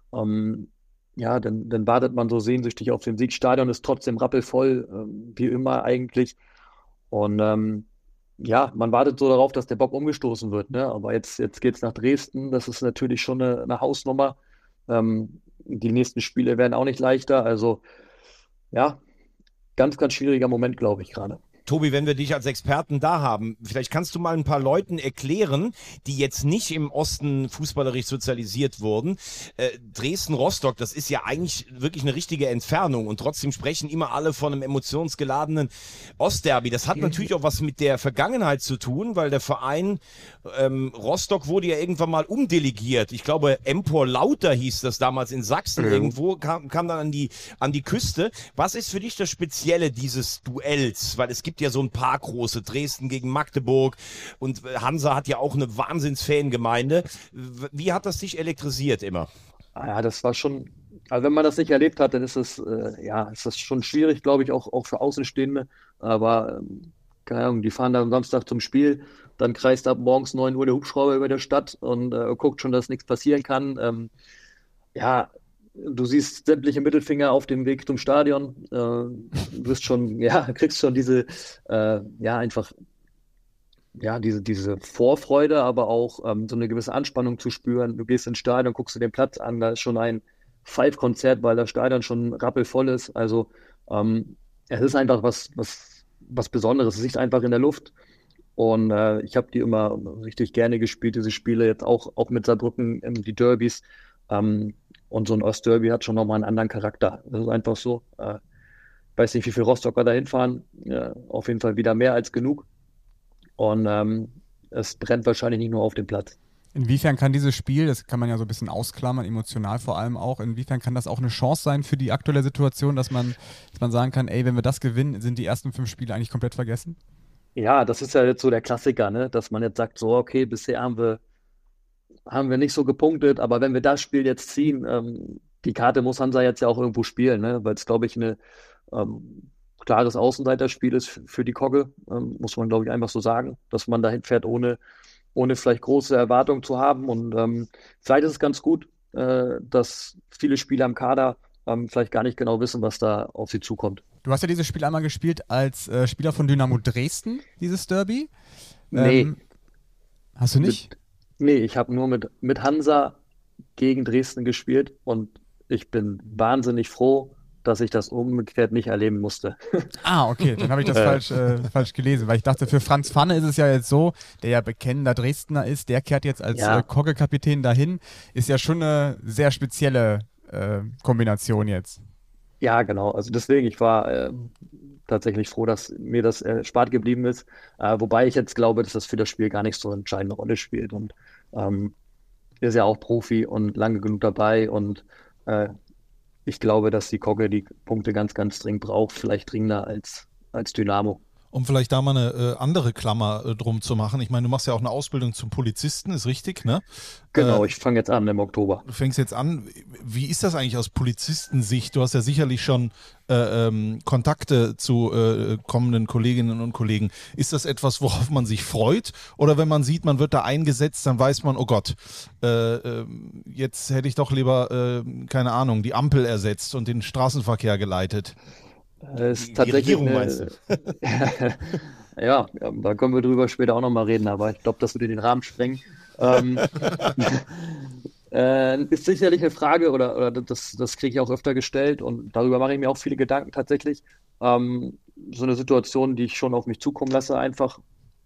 Ja, dann wartet man so sehnsüchtig auf den Siegstadion, ist trotzdem rappelvoll, wie immer eigentlich. Und ja, man wartet so darauf, dass der Bock umgestoßen wird, ne? Aber jetzt geht's nach Dresden. Das ist natürlich schon eine Hausnummer. Die nächsten Spiele werden auch nicht leichter. Also ja, ganz, ganz schwieriger Moment, glaube ich, gerade. Tobi, wenn wir dich als Experten da haben, vielleicht kannst du mal ein paar Leuten erklären, die jetzt nicht im Osten fußballerisch sozialisiert wurden. Dresden-Rostock, das ist ja eigentlich wirklich eine richtige Entfernung und trotzdem sprechen immer alle von einem emotionsgeladenen Ostderby. Das hat natürlich auch was mit der Vergangenheit zu tun, weil der Verein Rostock wurde ja irgendwann mal umdelegiert. Ich glaube, Empor Lauter hieß das damals in Sachsen irgendwo, kam dann an die Küste. Was ist für dich das Spezielle dieses Duells? Weil es gibt ja so ein paar große, Dresden gegen Magdeburg und Hansa hat ja auch eine Wahnsinns-Fangemeinde. Wie hat das dich elektrisiert immer? Ja, das war schon, also wenn man das nicht erlebt hat, dann ist es schon schwierig, glaube ich, auch für Außenstehende. Aber keine Ahnung, die fahren da am Samstag zum Spiel, dann kreist ab morgens 9 Uhr der Hubschrauber über der Stadt und guckt schon, dass nichts passieren kann. Ja, du siehst sämtliche Mittelfinger auf dem Weg zum Stadion. Du wirst schon, kriegst schon diese Vorfreude, aber auch so eine gewisse Anspannung zu spüren. Du gehst ins Stadion, guckst dir den Platz an, da ist schon ein Five-Konzert, weil das Stadion schon rappelvoll ist. Also es ist einfach was Besonderes. Es liegt einfach in der Luft. Und ich habe die immer richtig gerne gespielt, diese Spiele, jetzt auch mit Saarbrücken, die Derbys. Und so ein Ostderby hat schon nochmal einen anderen Charakter. Das ist einfach so. Ich weiß nicht, wie viele Rostocker da hinfahren. Auf jeden Fall wieder mehr als genug. Und es brennt wahrscheinlich nicht nur auf dem Platz. Inwiefern kann dieses Spiel, das kann man ja so ein bisschen ausklammern, emotional vor allem auch, inwiefern kann das auch eine Chance sein für die aktuelle Situation, dass man sagen kann, ey, wenn wir das gewinnen, sind die ersten 5 Spiele eigentlich komplett vergessen? Ja, das ist ja jetzt so der Klassiker, ne? Dass man jetzt sagt, so, okay, bisher haben wir nicht so gepunktet, aber wenn wir das Spiel jetzt ziehen, die Karte muss Hansa jetzt ja auch irgendwo spielen, ne? Weil es, glaube ich, ein klares Außenseiterspiel ist für die Kogge, muss man, glaube ich, einfach so sagen, dass man dahin fährt, ohne vielleicht große Erwartungen zu haben. Und vielleicht ist es ganz gut, dass viele Spieler im Kader vielleicht gar nicht genau wissen, was da auf sie zukommt. Du hast ja dieses Spiel einmal gespielt als Spieler von Dynamo Dresden, dieses Derby. Nee. Hast du nicht? Nee, ich habe nur mit Hansa gegen Dresden gespielt und ich bin wahnsinnig froh, dass ich das umgekehrt nicht erleben musste. Ah, okay, dann habe ich das falsch gelesen, weil ich dachte, für Franz Pfanne ist es ja jetzt so, der ja bekennender Dresdner ist, der kehrt jetzt als Kogge-Kapitän dahin, ist ja schon eine sehr spezielle Kombination jetzt. Ja, genau, also deswegen, ich war tatsächlich froh, dass mir das erspart geblieben ist, wobei ich jetzt glaube, dass das für das Spiel gar nicht so eine entscheidende Rolle spielt und ist ja auch Profi und lange genug dabei und ich glaube, dass die Kogge die Punkte ganz, ganz dringend braucht, vielleicht dringender als Dynamo. Um vielleicht da mal eine andere Klammer drum zu machen. Ich meine, du machst ja auch eine Ausbildung zum Polizisten, ist richtig, ne? Genau, ich fange jetzt an im Oktober. Du fängst jetzt an. Wie ist das eigentlich aus Polizistensicht? Du hast ja sicherlich schon Kontakte zu kommenden Kolleginnen und Kollegen. Ist das etwas, worauf man sich freut? Oder wenn man sieht, man wird da eingesetzt, dann weiß man, oh Gott, jetzt hätte ich doch lieber, keine Ahnung, die Ampel ersetzt und den Straßenverkehr geleitet. Ist tatsächlich Regierung, meinst du? Ja, da können wir drüber später auch nochmal reden, aber ich glaube, das würde den Rahmen sprengen. Ist sicherlich eine Frage oder das kriege ich auch öfter gestellt und darüber mache ich mir auch viele Gedanken tatsächlich. So eine Situation, die ich schon auf mich zukommen lasse, einfach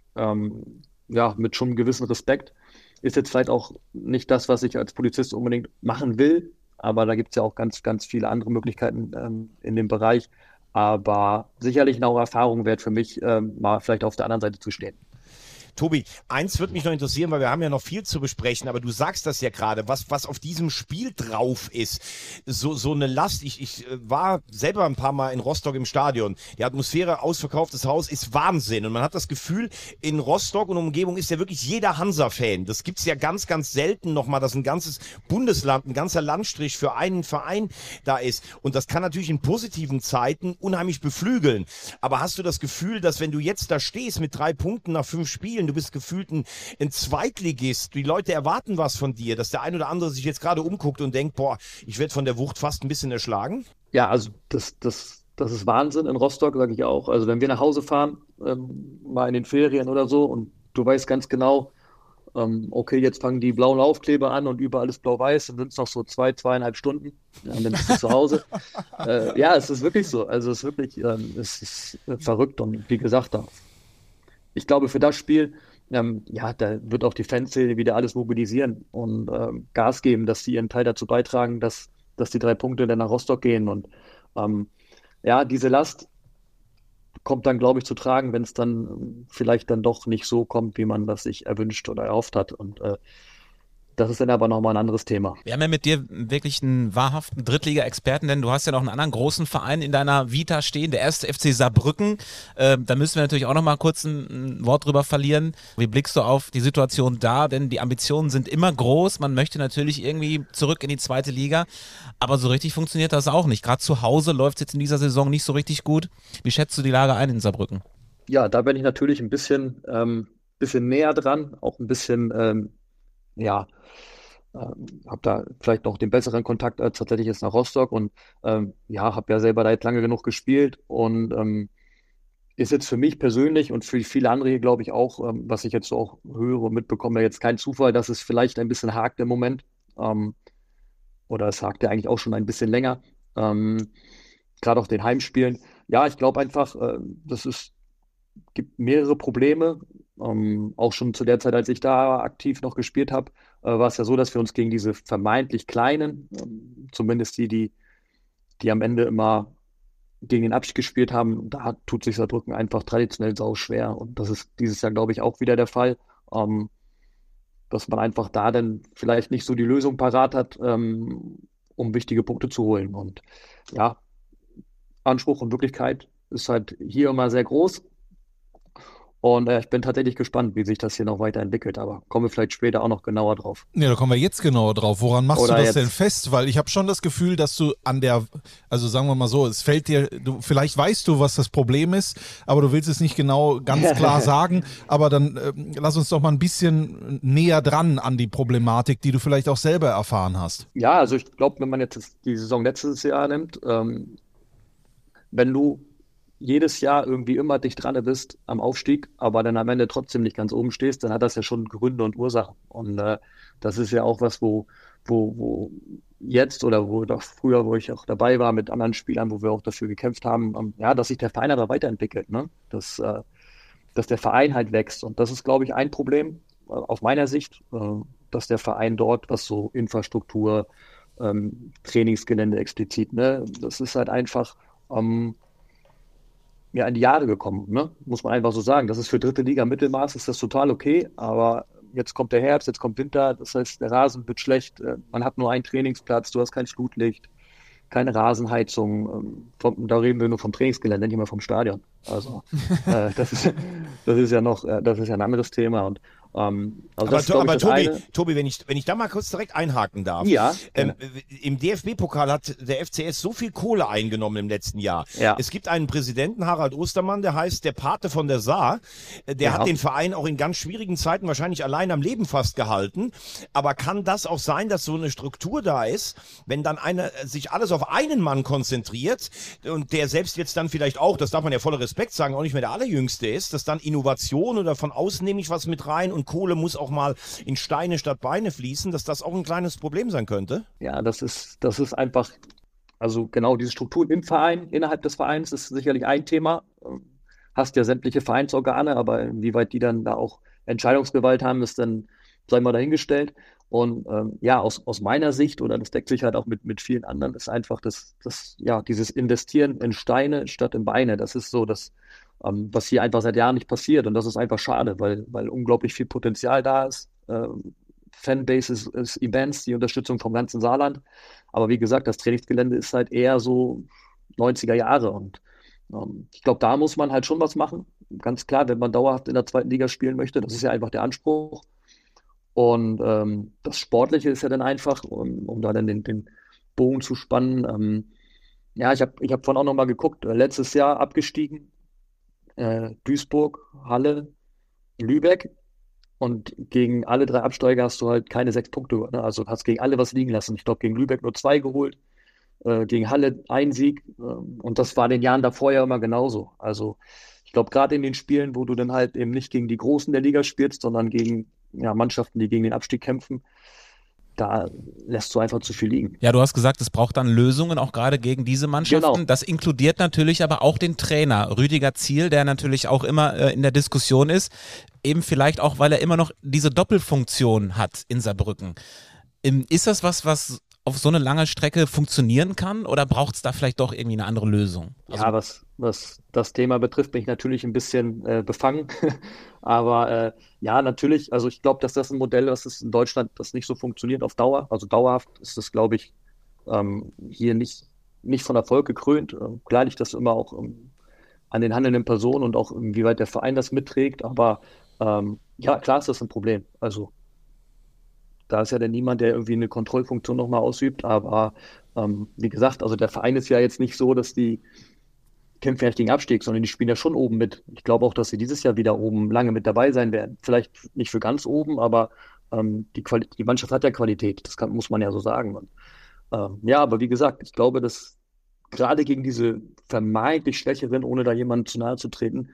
mit schon einem gewissen Respekt. Ist jetzt vielleicht auch nicht das, was ich als Polizist unbedingt machen will, aber da gibt es ja auch ganz, ganz viele andere Möglichkeiten in dem Bereich. Aber sicherlich eine Erfahrung wert für mich, mal vielleicht auf der anderen Seite zu stehen. Tobi, eins würde mich noch interessieren, weil wir haben ja noch viel zu besprechen, aber du sagst das ja gerade, was auf diesem Spiel drauf ist. So eine Last. Ich war selber ein paar Mal in Rostock im Stadion. Die Atmosphäre, ausverkauftes Haus ist Wahnsinn. Und man hat das Gefühl, in Rostock und Umgebung ist ja wirklich jeder Hansa-Fan. Das gibt's ja ganz, ganz selten nochmal, dass ein ganzes Bundesland, ein ganzer Landstrich für einen Verein da ist. Und das kann natürlich in positiven Zeiten unheimlich beflügeln. Aber hast du das Gefühl, dass wenn du jetzt da stehst mit 3 Punkten nach 5 Spielen, du bist gefühlt ein Zweitligist, die Leute erwarten was von dir, dass der ein oder andere sich jetzt gerade umguckt und denkt, boah, ich werde von der Wucht fast ein bisschen erschlagen? Ja, also das ist Wahnsinn in Rostock, sage ich auch. Also wenn wir nach Hause fahren, mal in den Ferien oder so und du weißt ganz genau, okay, jetzt fangen die blauen Aufkleber an und überall ist blau-weiß, dann sind es noch so 2,5 Stunden, ja, und dann bist du zu Hause. Ja, es ist wirklich so. Also es ist wirklich, es ist verrückt und wie gesagt, ich glaube für das Spiel, da wird auch die Fanszene wieder alles mobilisieren und Gas geben, dass sie ihren Teil dazu beitragen, dass die 3 Punkte dann nach Rostock gehen. Und diese Last kommt dann, glaube ich, zu tragen, wenn es dann vielleicht dann doch nicht so kommt, wie man das sich erwünscht oder erhofft hat. Und das ist dann aber nochmal ein anderes Thema. Wir haben ja mit dir wirklich einen wahrhaften Drittliga-Experten, denn du hast ja noch einen anderen großen Verein in deiner Vita stehen, der 1. FC Saarbrücken. Da müssen wir natürlich auch noch mal kurz ein Wort drüber verlieren. Wie blickst du auf die Situation da? Denn die Ambitionen sind immer groß. Man möchte natürlich irgendwie zurück in die 2. Liga. Aber so richtig funktioniert das auch nicht. Gerade zu Hause läuft es jetzt in dieser Saison nicht so richtig gut. Wie schätzt du die Lage ein in Saarbrücken? Ja, da bin ich natürlich ein bisschen näher dran. Auch ein bisschen, habe da vielleicht noch den besseren Kontakt als tatsächlich jetzt nach Rostock und habe ja selber da jetzt lange genug gespielt und ist jetzt für mich persönlich und für viele andere hier, glaube ich, auch, was ich jetzt so auch höre und mitbekomme, jetzt kein Zufall, dass es vielleicht ein bisschen hakt im Moment. Oder es hakt ja eigentlich auch schon ein bisschen länger. Gerade auf den Heimspielen. Ja, ich glaube einfach, gibt mehrere Probleme. Auch schon zu der Zeit, als ich da aktiv noch gespielt habe, war es ja so, dass wir uns gegen diese vermeintlich Kleinen, zumindest die am Ende immer gegen den Abstieg gespielt haben, da tut sich Saarbrücken einfach traditionell sau schwer. Und das ist dieses Jahr, glaube ich, auch wieder der Fall, dass man einfach da dann vielleicht nicht so die Lösung parat hat, um wichtige Punkte zu holen. Und ja, Anspruch und Wirklichkeit ist halt hier immer sehr groß. Und ich bin tatsächlich gespannt, wie sich das hier noch weiterentwickelt, aber kommen wir vielleicht später auch noch genauer drauf. Ja, da kommen wir jetzt genauer drauf. Woran machst Oder du das jetzt denn fest? Weil ich habe schon das Gefühl, dass du also sagen wir mal so, es fällt dir, vielleicht weißt du, was das Problem ist, aber du willst es nicht genau ganz klar sagen, aber dann lass uns doch mal ein bisschen näher dran an die Problematik, die du vielleicht auch selber erfahren hast. Ja, also ich glaube, wenn man jetzt die Saison letztes Jahr nimmt, wenn du jedes Jahr irgendwie immer dicht dran bist am Aufstieg, aber dann am Ende trotzdem nicht ganz oben stehst, dann hat das ja schon Gründe und Ursachen. Und das ist ja auch was, wo jetzt oder wo doch früher, wo ich auch dabei war mit anderen Spielern, wo wir auch dafür gekämpft haben, dass sich der Verein aber weiterentwickelt, ne? Dass der Verein halt wächst. Und das ist, glaube ich, ein Problem aus meiner Sicht, dass der Verein dort, was so Infrastruktur, Trainingsgelände explizit, ne? Das ist halt einfach in die Jahre gekommen, ne? Muss man einfach so sagen. Das ist für 3. Liga Mittelmaß, ist das total okay, aber jetzt kommt der Herbst, jetzt kommt Winter, das heißt, der Rasen wird schlecht, man hat nur einen Trainingsplatz, du hast kein Flutlicht, keine Rasenheizung, da reden wir nur vom Trainingsgelände, nicht mehr vom Stadion. Also das ist ja ein anderes Thema. Und also das ist, glaub ich, Tobi, wenn ich da mal kurz direkt einhaken darf. Ja. Im DFB-Pokal hat der FCS so viel Kohle eingenommen im letzten Jahr. Ja. Es gibt einen Präsidenten, Harald Ostermann, der heißt der Pate von der Saar. Der hat den Verein auch in ganz schwierigen Zeiten wahrscheinlich allein am Leben fast gehalten. Aber kann das auch sein, dass so eine Struktur da ist, wenn dann sich alles auf einen Mann konzentriert und der selbst jetzt dann vielleicht auch, das darf man ja voller Respekt sagen, auch nicht mehr der Allerjüngste ist, dass dann Innovation oder von außen nehme ich was mit rein und Kohle muss auch mal in Steine statt Beine fließen, dass das auch ein kleines Problem sein könnte? Ja, das ist einfach, also genau diese Strukturen im Verein, innerhalb des Vereins ist sicherlich ein Thema. Hast ja sämtliche Vereinsorgane, aber inwieweit die dann da auch Entscheidungsgewalt haben, ist dann, sei mal dahingestellt. Und aus meiner Sicht, oder das deckt sich halt auch mit vielen anderen, ist einfach dieses Investieren in Steine statt in Beine. Das ist so das, was hier einfach seit Jahren nicht passiert. Und das ist einfach schade, weil unglaublich viel Potenzial da ist. Fanbases, Events, die Unterstützung vom ganzen Saarland. Aber wie gesagt, das Trainingsgelände ist halt eher so 90er Jahre. Und ich glaube, da muss man halt schon was machen. Ganz klar, wenn man dauerhaft in der zweiten Liga spielen möchte, das ist ja einfach der Anspruch. Und das Sportliche ist ja dann einfach, um da dann den Bogen zu spannen. Ich hab vorhin auch nochmal geguckt, letztes Jahr abgestiegen, Duisburg, Halle, Lübeck. Und gegen alle 3 Absteiger hast du halt keine 6 Punkte, ne? Also hast gegen alle was liegen lassen. Ich glaube, gegen Lübeck nur 2 geholt, gegen Halle 1 Sieg. Und das war in den Jahren davor ja immer genauso. Also ich glaube, gerade in den Spielen, wo du dann halt eben nicht gegen die Großen der Liga spielst, sondern gegen Mannschaften, die gegen den Abstieg kämpfen, da lässt du einfach zu viel liegen. Ja, du hast gesagt, es braucht dann Lösungen, auch gerade gegen diese Mannschaften. Genau. Das inkludiert natürlich aber auch den Trainer, Rüdiger Ziel, der natürlich auch immer in der Diskussion ist, eben vielleicht auch, weil er immer noch diese Doppelfunktion hat in Saarbrücken. Ist das was auf so eine lange Strecke funktionieren kann oder braucht es da vielleicht doch irgendwie eine andere Lösung? Also, ja, was das Thema betrifft, bin ich natürlich ein bisschen befangen. Aber natürlich, also ich glaube, dass das ein Modell, was ist in Deutschland, das nicht so funktioniert auf Dauer. Also dauerhaft ist das, glaube ich, hier nicht von Erfolg gekrönt. Klar liegt das immer auch an den handelnden Personen und auch inwieweit der Verein das mitträgt. Aber klar ist das ein Problem. Also da ist ja dann niemand, der irgendwie eine Kontrollfunktion nochmal ausübt. Aber wie gesagt, also der Verein ist ja jetzt nicht so, dass die kämpfen ja nicht gegen Abstieg, sondern die spielen ja schon oben mit. Ich glaube auch, dass sie dieses Jahr wieder oben lange mit dabei sein werden. Vielleicht nicht für ganz oben, aber die Mannschaft hat ja Qualität. Das muss man ja so sagen. Und, aber wie gesagt, ich glaube, dass gerade gegen diese vermeintlich Schwächeren, ohne da jemandem zu nahe zu treten,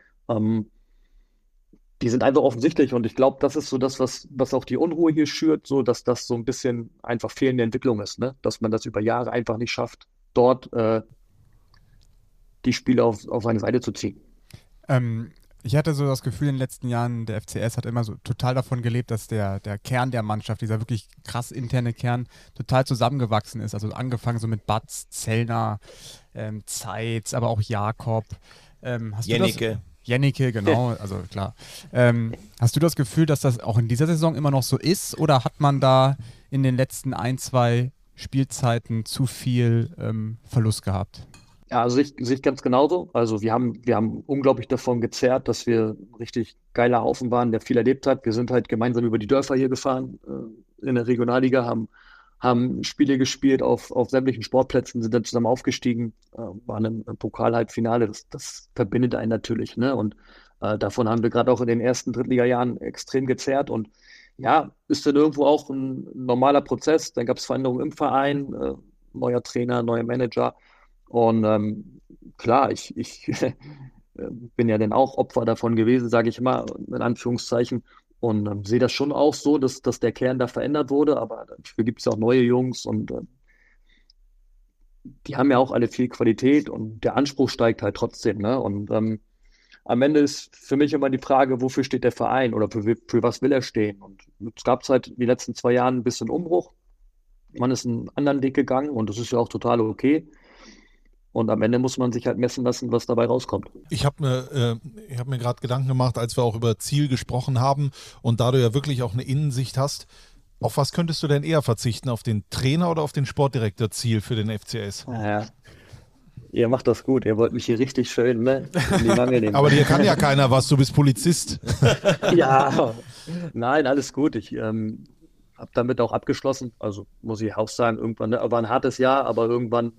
die sind einfach offensichtlich. Und ich glaube, das ist so das, was auch die Unruhe hier schürt, so dass das so ein bisschen einfach fehlende Entwicklung ist, ne? Dass man das über Jahre einfach nicht schafft, dort die Spiele auf seine Seite zu ziehen. Ich hatte so das Gefühl in den letzten Jahren, der FCS hat immer so total davon gelebt, dass der Kern der Mannschaft, dieser wirklich krass interne Kern, total zusammengewachsen ist. Also angefangen so mit Batz, Zellner, Zeitz, aber auch Jakob. Jennecke, genau, also klar. Hast du das Gefühl, dass das auch in dieser Saison immer noch so ist oder hat man da in den letzten 1-2 Spielzeiten zu viel Verlust gehabt? Ja, also sehe ich ganz genauso. Also wir haben unglaublich davon gezerrt, dass wir richtig geiler Haufen waren, der viel erlebt hat. Wir sind halt gemeinsam über die Dörfer hier gefahren in der Regionalliga, haben Spiele gespielt auf sämtlichen Sportplätzen, sind dann zusammen aufgestiegen, waren im Pokal-Halbfinale. Das verbindet einen natürlich, ne? Und davon haben wir gerade auch in den ersten Drittliga-Jahren extrem gezerrt. Und ja, ist dann irgendwo auch ein normaler Prozess. Dann gab es Veränderungen im Verein, neuer Trainer, neuer Manager. Und klar, ich bin ja dann auch Opfer davon gewesen, sage ich mal, in Anführungszeichen. Und sehe das schon auch so, dass der Kern da verändert wurde. Aber dafür gibt es ja auch neue Jungs und die haben ja auch alle viel Qualität und der Anspruch steigt halt trotzdem, ne? Und am Ende ist für mich immer die Frage, wofür steht der Verein oder für was will er stehen? Und es gab halt die letzten 2 Jahre ein bisschen Umbruch. Man ist einen anderen Weg gegangen und das ist ja auch total okay. Und am Ende muss man sich halt messen lassen, was dabei rauskommt. Ich habe mir gerade Gedanken gemacht, als wir auch über Ziel gesprochen haben und da du ja wirklich auch eine Innensicht hast, auf was könntest du denn eher verzichten? Auf den Trainer oder auf den Sportdirektor Ziel für den FCS? Ja. Ihr macht das gut, ihr wollt mich hier richtig schön in die Mangel nehmen. Aber dir kann ja keiner was, du bist Polizist. Ja, nein, alles gut. Ich habe damit auch abgeschlossen. Also muss ich auch sagen, irgendwann, ne, war ein hartes Jahr, aber irgendwann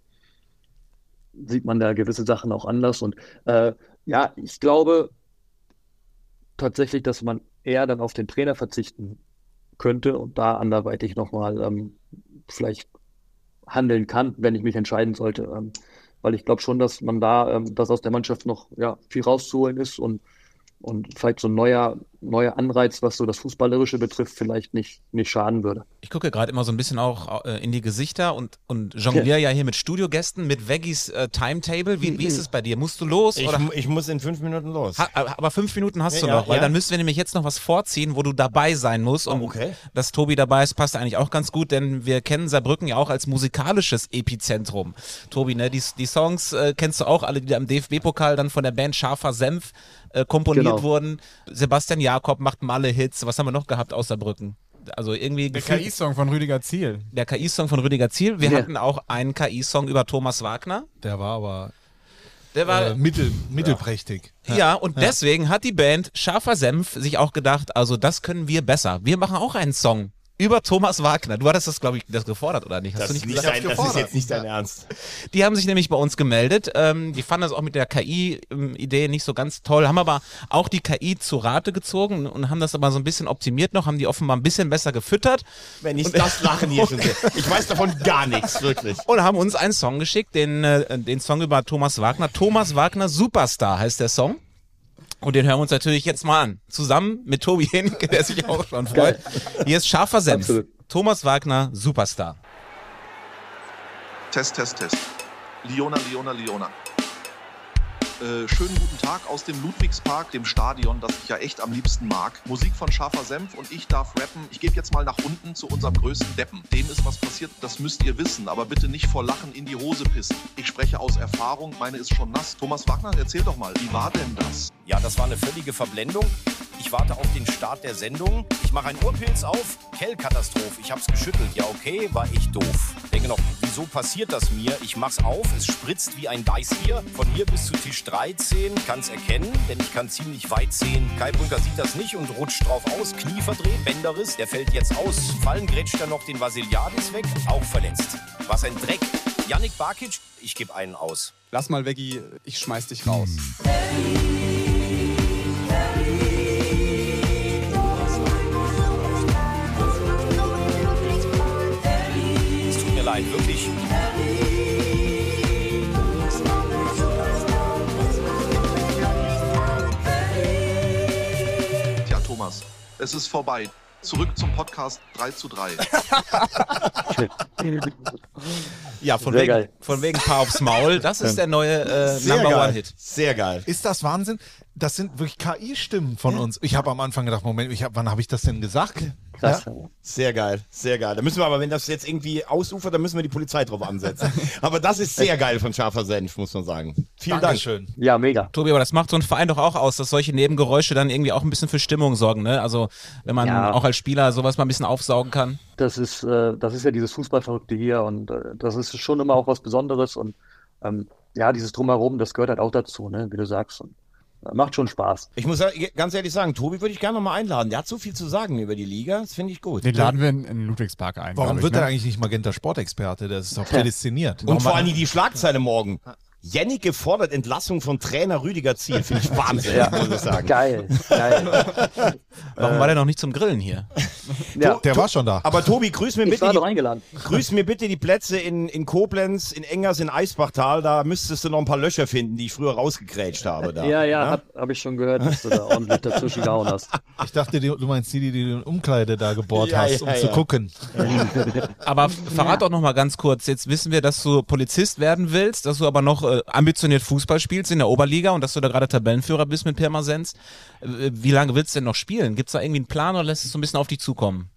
sieht man da gewisse Sachen auch anders. Und ja, ich glaube tatsächlich, dass man eher dann auf den Trainer verzichten könnte und da anderweitig nochmal vielleicht handeln kann, wenn ich mich entscheiden sollte. Weil ich glaube schon, dass man da, dass aus der Mannschaft noch viel rauszuholen ist und vielleicht so ein neuer Anreiz, was so das Fußballerische betrifft, vielleicht nicht schaden würde. Ich gucke gerade immer so ein bisschen auch in die Gesichter und jongliere ja hier mit Studiogästen, mit Veggis Timetable. Wie ist es bei dir? Musst du los? Ich muss in 5 Minuten los. Aber 5 Minuten hast du Ja, noch, weil ja. dann müssen wir nämlich jetzt noch was vorziehen, wo du dabei sein musst. Und dass Tobi dabei ist, passt eigentlich auch ganz gut, denn wir kennen Saarbrücken ja auch als musikalisches Epizentrum. Tobi, ne, die Songs kennst du auch alle, die da im DFB-Pokal dann von der Band Scharfer Senf komponiert wurden. Sebastian Jakob macht Malle-Hits. Was haben wir noch gehabt aus Saarbrücken? Also irgendwie Der KI-Song von Rüdiger Ziel. Der KI-Song von Rüdiger Ziel. Wir hatten auch einen KI-Song über Thomas Wagner. Der war aber Der war mittelprächtig. Ja, und deswegen hat die Band Scharfer Senf sich auch gedacht, also das können wir besser. Wir machen auch einen Song über Thomas Wagner. Du hattest das, glaube ich, das gefordert, oder nicht? Hast du nicht gesagt? Das ist jetzt nicht dein Ernst. Die haben sich nämlich bei uns gemeldet. Die fanden das auch mit der KI-Idee nicht so ganz toll, haben aber auch die KI zu Rate gezogen und haben das aber so ein bisschen optimiert noch, haben die offenbar ein bisschen besser gefüttert. Wenn ich das Lachen hier schon sehe. Ich weiß davon gar nichts, wirklich. Und haben uns einen Song geschickt, den Song über Thomas Wagner. Thomas Wagner Superstar heißt der Song. Und den hören wir uns natürlich jetzt mal an. Zusammen mit Tobi Henke, der sich auch schon freut. Hier ist Scharfer Senf. Absolut. Thomas Wagner, Superstar. Test. Liona. Schönen guten Tag aus dem Ludwigspark, dem Stadion, das ich ja echt am liebsten mag. Musik von Scharfer Senf und ich darf rappen. Ich gebe jetzt mal nach unten zu unserem größten Deppen. Dem ist was passiert, das müsst ihr wissen, aber bitte nicht vor Lachen in die Hose pissen. Ich spreche aus Erfahrung, meine ist schon nass. Thomas Wagner, erzähl doch mal, wie war denn das? Ja, das war eine völlige Verblendung. Ich warte auf den Start der Sendung. Ich mache einen Urpilz auf. Kellkatastrophe. Ich hab's geschüttelt. Ja, okay, war ich doof. Denke noch, wieso passiert das mir? Ich mach's auf. Es spritzt wie ein Weißbier. Von hier bis zu Tisch 13. Kann's erkennen, denn ich kann ziemlich weit sehen. Kai Brünker sieht das nicht und rutscht drauf aus. Knie verdreht, Bänderriss. Der fällt jetzt aus. Fallen grätscht er noch den Vasiliadis weg. Auch verletzt. Was ein Dreck. Yannick Barkic, ich gebe einen aus. Lass mal, Veggi, ich schmeiß dich raus. Es tut mir leid, wirklich. Tja, Thomas, es ist vorbei. Zurück zum Podcast 3:3. Ja, von Sehr geil. wegen Paar aufs Maul. Das ist der neue Number-One-Hit. Sehr geil. Ist das Wahnsinn? Das sind wirklich KI-Stimmen von uns. Ich habe am Anfang gedacht, Moment, wann habe ich das denn gesagt? Krass. Ja? Sehr geil, sehr geil. Da müssen wir aber, wenn das jetzt irgendwie ausufert, dann müssen wir die Polizei drauf ansetzen. Aber das ist sehr geil von Scharfer Senf, muss man sagen. Vielen Dankeschön. Ja, mega. Tobi, aber das macht so ein Verein doch auch aus, dass solche Nebengeräusche dann irgendwie auch ein bisschen für Stimmung sorgen, ne? Also, wenn man auch als Spieler sowas mal ein bisschen aufsaugen kann. Das ist ja dieses Fußballverrückte hier und das ist schon immer auch was Besonderes und ja, dieses Drumherum, das gehört halt auch dazu, ne, wie du sagst. Und, macht schon Spaß. Ich muss ganz ehrlich sagen, Tobi würde ich gerne nochmal einladen. Der hat so viel zu sagen über die Liga, das finde ich gut. Den laden wir in Ludwigspark ein. Warum glaub ich, wird ne? er eigentlich nicht Magenta Sportexperte? Das ist doch prädestiniert. Und vor allem die Schlagzeile morgen. Jenny gefordert Entlassung von Trainer Rüdiger Ziel. Finde ich Wahnsinn, muss ich sagen. Geil. Warum war der noch nicht zum Grillen hier? Ja. Der war schon da. Aber Tobi, grüß mir Ich war bitte doch eingeladen. die Plätze in Koblenz, in Engers, in Eisbachtal. Da müsstest du noch ein paar Löcher finden, die ich früher rausgegrätscht habe. Da. Ja, hab ich schon gehört, dass du da ordentlich dazwischen gehauen hast. Ich dachte, du meinst die in Umkleide da gebohrt hast, um zu gucken. Aber verrat doch noch mal ganz kurz, jetzt wissen wir, dass du Polizist werden willst, dass du aber noch ambitioniert Fußball spielst in der Oberliga und dass du da gerade Tabellenführer bist mit Pirmasens. Wie lange willst du denn noch spielen? Gibt es da irgendwie einen Plan oder lässt es so ein bisschen auf dich zukommen?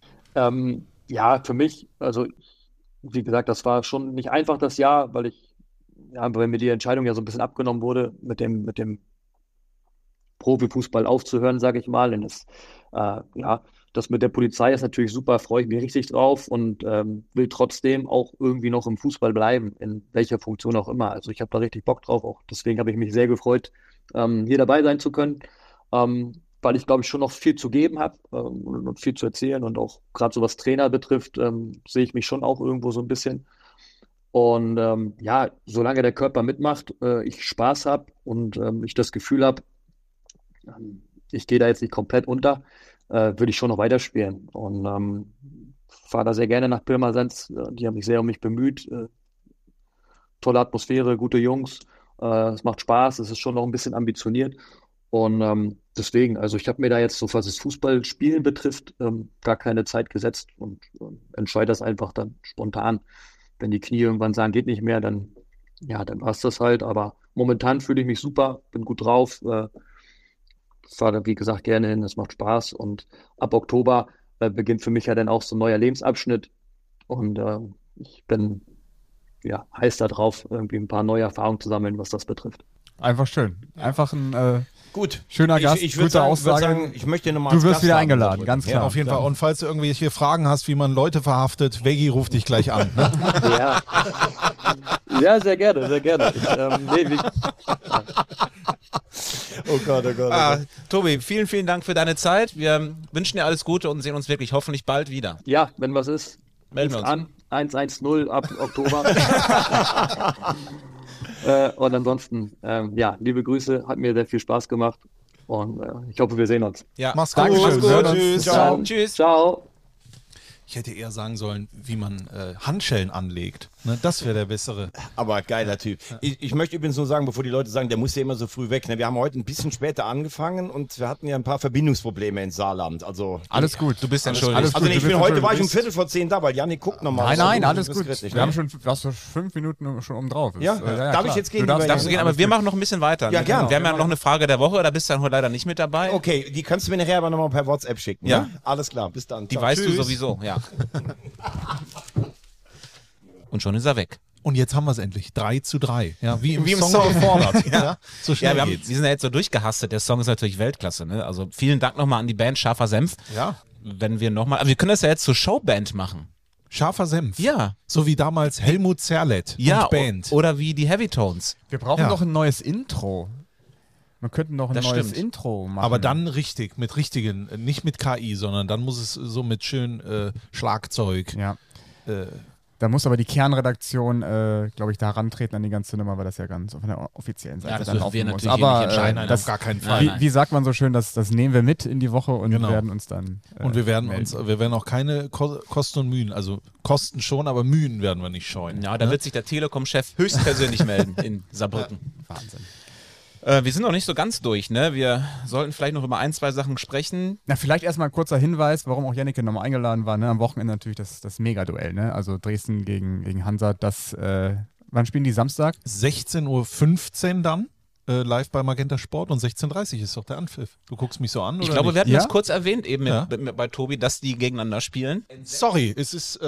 Ja, für mich, also wie gesagt, das war schon nicht einfach das Jahr, weil ich weil mir die Entscheidung ja so ein bisschen abgenommen wurde, mit dem Profifußball aufzuhören, sage ich mal. Und das mit der Polizei ist natürlich super, freue ich mich richtig drauf und will trotzdem auch irgendwie noch im Fußball bleiben, in welcher Funktion auch immer. Also ich habe da richtig Bock drauf, auch deswegen habe ich mich sehr gefreut, hier dabei sein zu können, weil ich glaube ich schon noch viel zu geben habe und viel zu erzählen und auch gerade so was Trainer betrifft, sehe ich mich schon auch irgendwo so ein bisschen. Und solange der Körper mitmacht, ich Spaß habe und ich das Gefühl habe, ich gehe da jetzt nicht komplett unter, würde ich schon noch weiterspielen. Und fahre da sehr gerne nach Pirmasens. Die haben sich sehr um mich bemüht. Tolle Atmosphäre, gute Jungs. Es macht Spaß, es ist schon noch ein bisschen ambitioniert. Und deswegen, also ich habe mir da jetzt, so was das Fußballspielen betrifft, gar keine Zeit gesetzt und entscheide das einfach dann spontan. Wenn die Knie irgendwann sagen, geht nicht mehr, dann war es das halt. Aber momentan fühle ich mich super, bin gut drauf. Fahre, wie gesagt, gerne hin, es macht Spaß. Und ab Oktober beginnt für mich ja dann auch so ein neuer Lebensabschnitt. Und ich bin heiß da drauf, irgendwie ein paar neue Erfahrungen zu sammeln, was das betrifft. Einfach schön. Einfach ein Gut. schöner Gast, gute Aussage. Ich möchte nochmal Du wirst wieder eingeladen, ganz klar. Ja, auf jeden Fall. Und falls du irgendwelche Fragen hast, wie man Leute verhaftet, Veggie ruft dich gleich an. Ne? Ja, sehr gerne, sehr gerne. Oh Gott. Tobi, vielen, vielen Dank für deine Zeit. Wir wünschen dir alles Gute und sehen uns wirklich hoffentlich bald wieder. Ja, wenn was ist, melden wir uns an. 110 ab Oktober. Und ansonsten, liebe Grüße, hat mir sehr viel Spaß gemacht und ich hoffe, wir sehen uns. Ja, mach's gut. Tschüss. Ciao. Tschüss. Ciao. Ich hätte eher sagen sollen, wie man Handschellen anlegt. Ne? Das wäre der bessere. Aber geiler Typ. Ich möchte übrigens nur sagen, bevor die Leute sagen, der muss ja immer so früh weg. Ne? Wir haben heute ein bisschen später angefangen und wir hatten ja ein paar Verbindungsprobleme in Saarland. Also alles gut. Du bist entschuldigt. Heute war ich um 9:45 da, weil Janik guckt nochmal. Nein, alles gut. Wir haben schon 5 Minuten schon oben drauf. Darf ich jetzt gehen? Darfst du gehen, aber wir machen noch ein bisschen weiter. Ja, gerne. Wir haben ja noch eine Frage der Woche, da bist du dann heute leider nicht mit dabei. Okay, die kannst du mir nachher aber nochmal per WhatsApp schicken. Ja? Ne? Alles klar, bis dann. Die weißt du sowieso, ja. Und schon ist er weg. Und jetzt haben wir es endlich. 3:3. Ja, wie im Song gefordert. Ja, so schnell wir sind ja jetzt so durchgehastet. Der Song ist natürlich Weltklasse. Ne? Also vielen Dank nochmal an die Band Scharfer Senf. Ja. Wenn wir nochmal, wir können das ja jetzt zur Showband machen. Scharfer Senf. Ja. So wie damals Helmut Zerlett und Band. Oder wie die Heavy Tones. Wir brauchen noch ein neues Intro. Wir könnten noch ein neues Intro machen. Aber dann richtig, mit richtigen, nicht mit KI, sondern dann muss es so mit schön Schlagzeug. Ja. Da muss aber die Kernredaktion, glaube ich, da rantreten an die ganze Nummer, weil das ja ganz auf einer offiziellen Seite dann laufen muss. Aber nicht entscheiden, auf gar keinen Fall. Wie sagt man so schön, das nehmen wir mit in die Woche und werden uns dann und wir werden auch keine Kosten und Mühen, also Kosten schon, aber Mühen werden wir nicht scheuen. Ja, da wird sich der Telekom-Chef höchstpersönlich melden in Saarbrücken. Wahnsinn. Wir sind noch nicht so ganz durch, ne? Wir sollten vielleicht noch über 1, 2 Sachen sprechen. Na, vielleicht erstmal ein kurzer Hinweis, warum auch Janneke nochmal eingeladen war. Ne? Am Wochenende natürlich das Mega-Duell, ne? Also Dresden gegen Hansa. Wann spielen die Samstag? 16:15 Uhr dann. Live bei Magenta Sport und 16:30 Uhr ist doch der Anpfiff. Du guckst mich so an, oder? Ich glaube, nicht? wir hatten das kurz erwähnt eben bei Tobi, dass die gegeneinander spielen. Sorry, es ist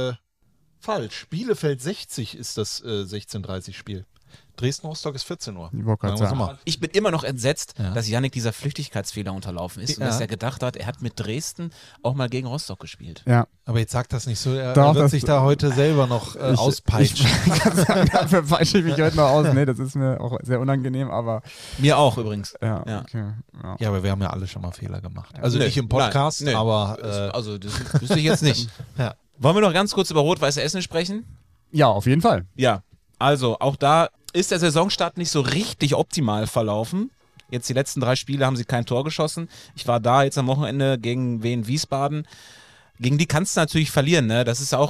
falsch. Bielefeld 60 ist das 16:30 Spiel. Dresden-Rostock ist 14 Uhr. Ich bin immer noch entsetzt, dass Jannik dieser Flüchtigkeitsfehler unterlaufen ist und dass er gedacht hat, er hat mit Dresden auch mal gegen Rostock gespielt. Ja. Aber jetzt sagt das nicht so, er wird sich da heute selber noch auspeitschen. Dafür peitsche ich mich heute noch aus. Nee, das ist mir auch sehr unangenehm, aber... Mir auch übrigens. Ja, okay. Ja, aber wir haben ja alle schon mal Fehler gemacht. Also nicht im Podcast, aber... Also das wüsste ich jetzt nicht. Ja. Wollen wir noch ganz kurz über Rot-Weiß Essen sprechen? Ja, auf jeden Fall. Ja, also auch da ist der Saisonstart nicht so richtig optimal verlaufen. Jetzt die letzten 3 Spiele haben sie kein Tor geschossen. Ich war da jetzt am Wochenende gegen Wien Wiesbaden. Gegen die kannst du natürlich verlieren, ne? Das ist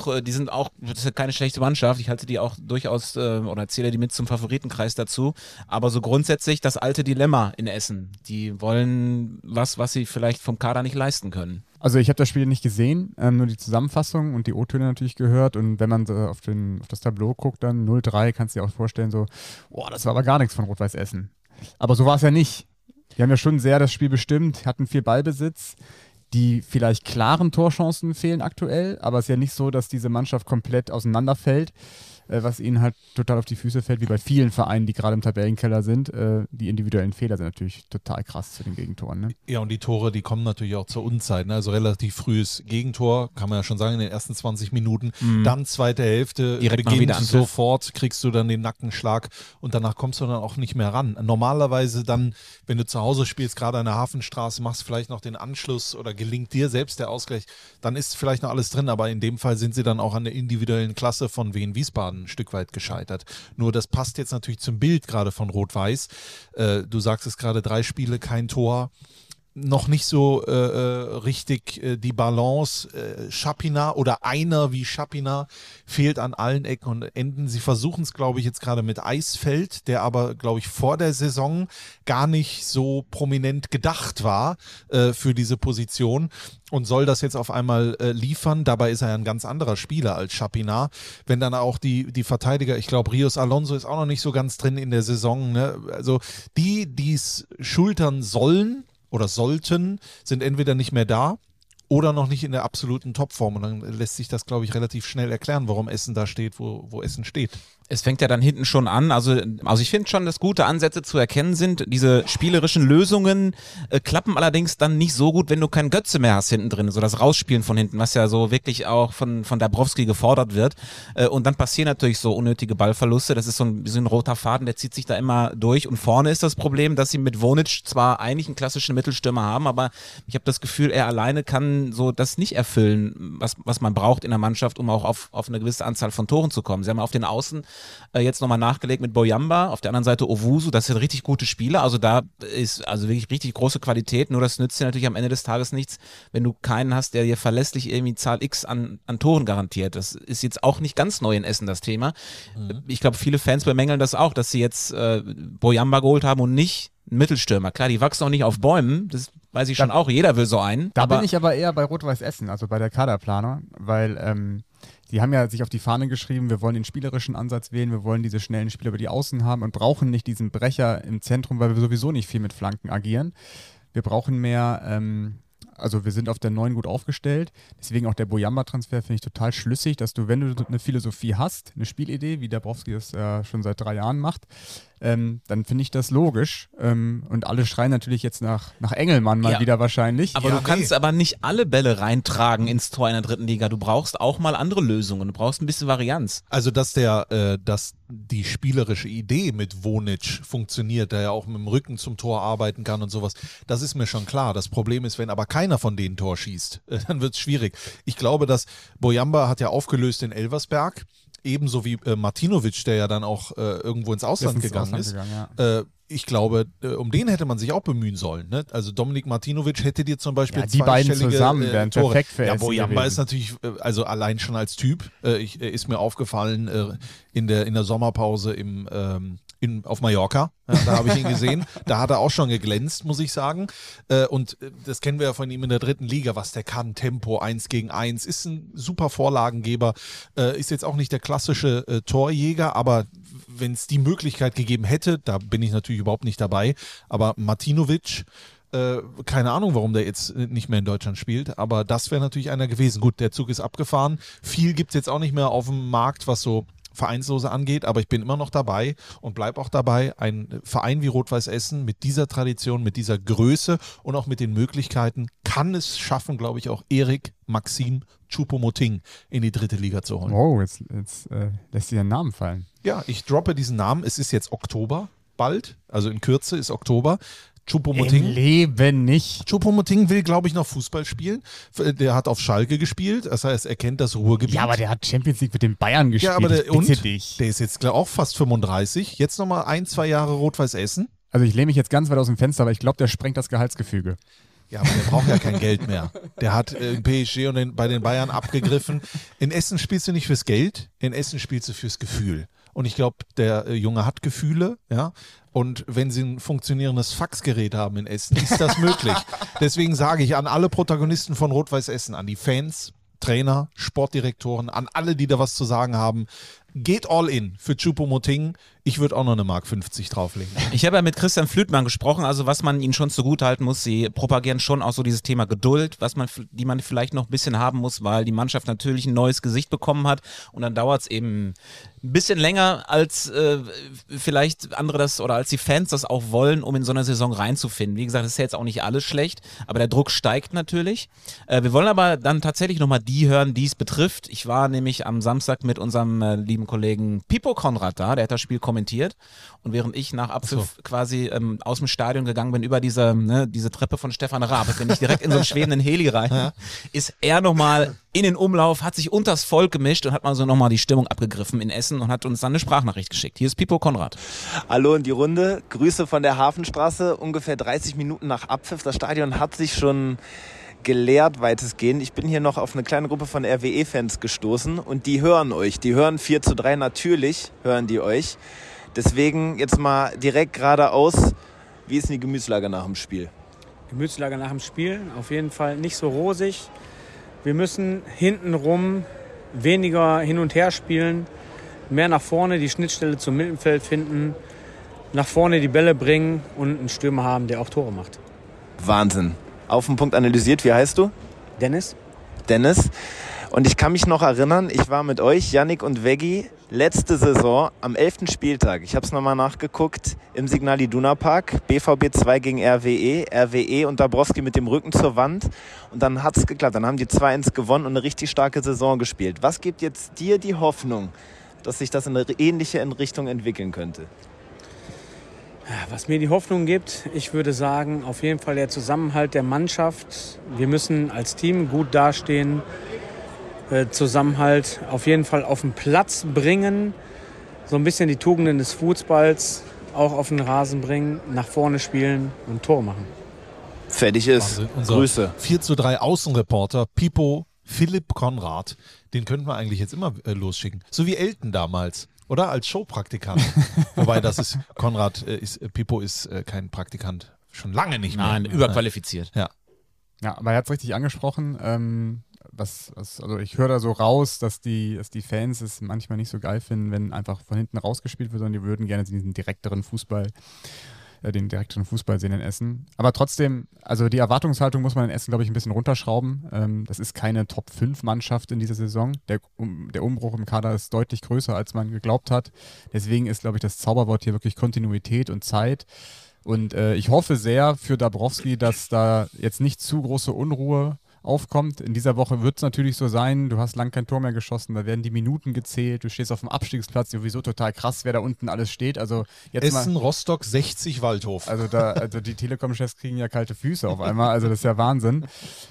ja keine schlechte Mannschaft. Ich halte die auch durchaus oder zähle die mit zum Favoritenkreis dazu. Aber so grundsätzlich das alte Dilemma in Essen. Die wollen was sie vielleicht vom Kader nicht leisten können. Also ich habe das Spiel nicht gesehen, nur die Zusammenfassung und die O-Töne natürlich gehört. Und wenn man auf das Tableau guckt, dann 0-3, kannst du dir auch vorstellen, so, das war aber gar nichts von Rot-Weiß Essen. Aber so war es ja nicht. Die haben ja schon sehr das Spiel bestimmt, hatten viel Ballbesitz. Die vielleicht klaren Torchancen fehlen aktuell, aber es ist ja nicht so, dass diese Mannschaft komplett auseinanderfällt. was ihnen halt total auf die Füße fällt, wie bei vielen Vereinen, die gerade im Tabellenkeller sind. Die individuellen Fehler sind natürlich total krass zu den Gegentoren. Ne? Ja, und die Tore, die kommen natürlich auch zur Unzeit. Ne? Also relativ frühes Gegentor, kann man ja schon sagen, in den ersten 20 Minuten. Dann zweite Hälfte, direkt beginnt sofort, kriegst du dann den Nackenschlag und danach kommst du dann auch nicht mehr ran. Normalerweise dann, wenn du zu Hause spielst, gerade an der Hafenstraße, machst vielleicht noch den Anschluss oder gelingt dir selbst der Ausgleich, dann ist vielleicht noch alles drin, aber in dem Fall sind sie dann auch an der individuellen Klasse von Wien Wiesbaden ein Stück weit gescheitert. Nur das passt jetzt natürlich zum Bild gerade von Rot-Weiß. Du sagst es gerade, 3 Spiele, kein Tor. Noch nicht so richtig die Balance. Schapina oder einer wie Schapina fehlt an allen Ecken und Enden. Sie versuchen es, glaube ich, jetzt gerade mit Eisfeld, der aber, glaube ich, vor der Saison gar nicht so prominent gedacht war für diese Position und soll das jetzt auf einmal liefern. Dabei ist er ja ein ganz anderer Spieler als Schapina. Wenn dann auch die Verteidiger, ich glaube, Rios Alonso ist auch noch nicht so ganz drin in der Saison. Ne? Also die es schultern sollen, oder sollten, sind entweder nicht mehr da oder noch nicht in der absoluten Topform. Und dann lässt sich das, glaube ich, relativ schnell erklären, warum Essen da steht, wo Essen steht. Es fängt ja dann hinten schon an, also ich finde schon, dass gute Ansätze zu erkennen sind. Diese spielerischen Lösungen klappen allerdings dann nicht so gut, wenn du keinen Götze mehr hast hinten drin, so das Rausspielen von hinten, was ja so wirklich auch von Dabrowski gefordert wird. Und dann passieren natürlich so unnötige Ballverluste, das ist so ein roter Faden, der zieht sich da immer durch. Und vorne ist das Problem, dass sie mit Vonic zwar eigentlich einen klassischen Mittelstürmer haben, aber ich habe das Gefühl, er alleine kann so das nicht erfüllen, was man braucht in der Mannschaft, um auch auf eine gewisse Anzahl von Toren zu kommen. Sie haben auf den Außen jetzt nochmal nachgelegt mit Boyamba, auf der anderen Seite Owusu, das sind richtig gute Spieler, also da ist also wirklich richtig große Qualität, nur das nützt dir natürlich am Ende des Tages nichts, wenn du keinen hast, der dir verlässlich irgendwie Zahl X an Toren garantiert. Das ist jetzt auch nicht ganz neu in Essen, das Thema. Ich glaube, viele Fans bemängeln das auch, dass sie jetzt Boyamba geholt haben und nicht einen Mittelstürmer. Klar, die wachsen auch nicht auf Bäumen, das weiß ich schon auch, jeder will so einen. Da bin ich aber eher bei Rot-Weiß Essen, also bei der Kaderplaner, weil die haben ja sich auf die Fahne geschrieben, wir wollen den spielerischen Ansatz wählen, wir wollen diese schnellen Spieler über die Außen haben und brauchen nicht diesen Brecher im Zentrum, weil wir sowieso nicht viel mit Flanken agieren. Wir brauchen mehr, also wir sind auf der 9 gut aufgestellt, deswegen auch der Boyamba-Transfer finde ich total schlüssig, dass du, wenn du eine Philosophie hast, eine Spielidee, wie Dabrowski das schon seit 3 Jahren macht, dann finde ich das logisch. Und alle schreien natürlich jetzt nach Engelmann mal wieder wahrscheinlich. Aber du kannst aber nicht alle Bälle reintragen ins Tor in der 3. Liga. Du brauchst auch mal andere Lösungen. Du brauchst ein bisschen Varianz. Also, dass die spielerische Idee mit Vonic funktioniert, der ja auch mit dem Rücken zum Tor arbeiten kann und sowas, das ist mir schon klar. Das Problem ist, wenn aber keiner von denen Tor schießt, dann wird es schwierig. Ich glaube, dass Boyamba hat ja aufgelöst in Elversberg, ebenso wie Martinovic, der ja dann auch irgendwo ins Ausland gegangen ist. Ich glaube, um den hätte man sich auch bemühen sollen. Ne? Also Dominik Martinovic hätte dir zum Beispiel die beiden zusammen wären Tore. Perfekt für Ja, Essen Boyamba gewesen. ist natürlich, also allein schon als Typ, ist mir aufgefallen in der Sommerpause auf Mallorca. Ja, da habe ich ihn gesehen. Da hat er auch schon geglänzt, muss ich sagen. Und das kennen wir ja von ihm in der 3. Liga, was der kann. Tempo 1 gegen 1. Ist ein super Vorlagengeber. Ist jetzt auch nicht der klassische Torjäger, aber wenn es die Möglichkeit gegeben hätte, da bin ich natürlich überhaupt nicht dabei, aber Martinovic, keine Ahnung, warum der jetzt nicht mehr in Deutschland spielt, aber das wäre natürlich einer gewesen. Gut, der Zug ist abgefahren. Viel gibt es jetzt auch nicht mehr auf dem Markt, was so Vereinslose angeht, aber ich bin immer noch dabei und bleibe auch dabei. Ein Verein wie Rot-Weiß Essen mit dieser Tradition, mit dieser Größe und auch mit den Möglichkeiten kann es schaffen, glaube ich, auch Erik Maxim Choupo-Moting in die 3. Liga zu holen. Oh, jetzt lässt dir ein Namen fallen. Ja, ich droppe diesen Namen. Es ist jetzt Oktober bald, also in Kürze ist Oktober. Choupo-Moting. Im Leben nicht. Choupo-Moting will, glaube ich, noch Fußball spielen. Der hat auf Schalke gespielt, das heißt, er kennt das Ruhrgebiet. Ja, aber der hat Champions League mit den Bayern gespielt. Ja, aber der dich. ist jetzt auch fast 35. Jetzt nochmal 1-2 Jahre Rot-Weiß Essen. Also ich lehne mich jetzt ganz weit aus dem Fenster, aber ich glaube, der sprengt das Gehaltsgefüge. Ja, aber der braucht ja kein Geld mehr. Der hat PSG und bei den Bayern abgegriffen. In Essen spielst du nicht fürs Geld, in Essen spielst du fürs Gefühl. Und ich glaube, der Junge hat Gefühle, ja. Und wenn sie ein funktionierendes Faxgerät haben in Essen, ist das möglich. Deswegen sage ich an alle Protagonisten von Rot-Weiß Essen, an die Fans, Trainer, Sportdirektoren, an alle, die da was zu sagen haben, geht all in für Choupo-Moting. Ich würde auch noch eine Mark 50 drauflegen. Ich habe ja mit Christian Flütmann gesprochen, also was man ihnen schon zugutehalten muss, sie propagieren schon auch so dieses Thema Geduld, die man vielleicht noch ein bisschen haben muss, weil die Mannschaft natürlich ein neues Gesicht bekommen hat und dann dauert es eben ein bisschen länger, als vielleicht andere das oder als die Fans das auch wollen, um in so einer Saison reinzufinden. Wie gesagt, das ist ja jetzt auch nicht alles schlecht, aber der Druck steigt natürlich. Wir wollen aber dann tatsächlich nochmal die hören, die es betrifft. Ich war nämlich am Samstag mit unserem lieben Kollegen Pippo Konrad da, der hat das Spiel kommentiert und während ich nach Abpfiff quasi aus dem Stadion gegangen bin, über diese Treppe von Stefan Raab, bin ich direkt in so einen schwebenden Heli rein, ist er nochmal in den Umlauf, hat sich unters Volk gemischt und hat mal so nochmal die Stimmung abgegriffen in Essen und hat uns dann eine Sprachnachricht geschickt. Hier ist Pippo Konrad. Hallo in die Runde, Grüße von der Hafenstraße, ungefähr 30 Minuten nach Abpfiff. Das Stadion hat sich schon geleert weitestgehend. Ich bin hier noch auf eine kleine Gruppe von RWE-Fans gestoßen und die hören euch. Die hören 4:3, natürlich hören die euch. Deswegen jetzt mal direkt geradeaus, wie ist denn die Gemütslage nach dem Spiel? Gemütslage nach dem Spiel auf jeden Fall nicht so rosig. Wir müssen hintenrum weniger hin und her spielen, mehr nach vorne die Schnittstelle zum Mittelfeld finden, nach vorne die Bälle bringen und einen Stürmer haben, der auch Tore macht. Wahnsinn. Auf den Punkt analysiert. Wie heißt du? Dennis. Dennis. Und ich kann mich noch erinnern, ich war mit euch, Yannick und Veggie, letzte Saison am 11. Spieltag. Ich habe es nochmal nachgeguckt im Signal Iduna Park. BVB 2 gegen RWE. RWE und Dabrowski mit dem Rücken zur Wand. Und dann hat es geklappt. Dann haben die 2-1 gewonnen und eine richtig starke Saison gespielt. Was gibt jetzt dir die Hoffnung, dass sich das in eine ähnliche Richtung entwickeln könnte? Was mir die Hoffnung gibt, ich würde sagen, auf jeden Fall der Zusammenhalt der Mannschaft. Wir müssen als Team gut dastehen, Zusammenhalt auf jeden Fall auf den Platz bringen, so ein bisschen die Tugenden des Fußballs auch auf den Rasen bringen, nach vorne spielen und Tor machen. Fertig ist. Grüße. 4:3 Außenreporter Pippo Philipp Konrad. Den könnten wir eigentlich jetzt immer losschicken. So wie Elton damals. Oder? Als Showpraktikant. Wobei das ist, Pippo ist kein Praktikant. Schon lange nicht mehr. Nein, überqualifiziert. Ja. Ja, aber er hat es richtig angesprochen. Also ich höre da so raus, dass die Fans es manchmal nicht so geil finden, wenn einfach von hinten rausgespielt wird, sondern die würden gerne den direkteren Fußball sehen in Essen. Aber trotzdem, also die Erwartungshaltung muss man in Essen, glaube ich, ein bisschen runterschrauben. Das ist keine Top-5-Mannschaft in dieser Saison. Der Umbruch im Kader ist deutlich größer, als man geglaubt hat. Deswegen ist, glaube ich, das Zauberwort hier wirklich Kontinuität und Zeit. Und ich hoffe sehr für Dabrowski, dass da jetzt nicht zu große Unruhe aufkommt. In dieser Woche wird es natürlich so sein, du hast lang kein Tor mehr geschossen, da werden die Minuten gezählt, du stehst auf dem Abstiegsplatz, sowieso total krass, wer da unten alles steht. Also jetzt Essen, Rostock, 60, Waldhof. Also die Telekom-Chefs kriegen ja kalte Füße auf einmal, also das ist ja Wahnsinn.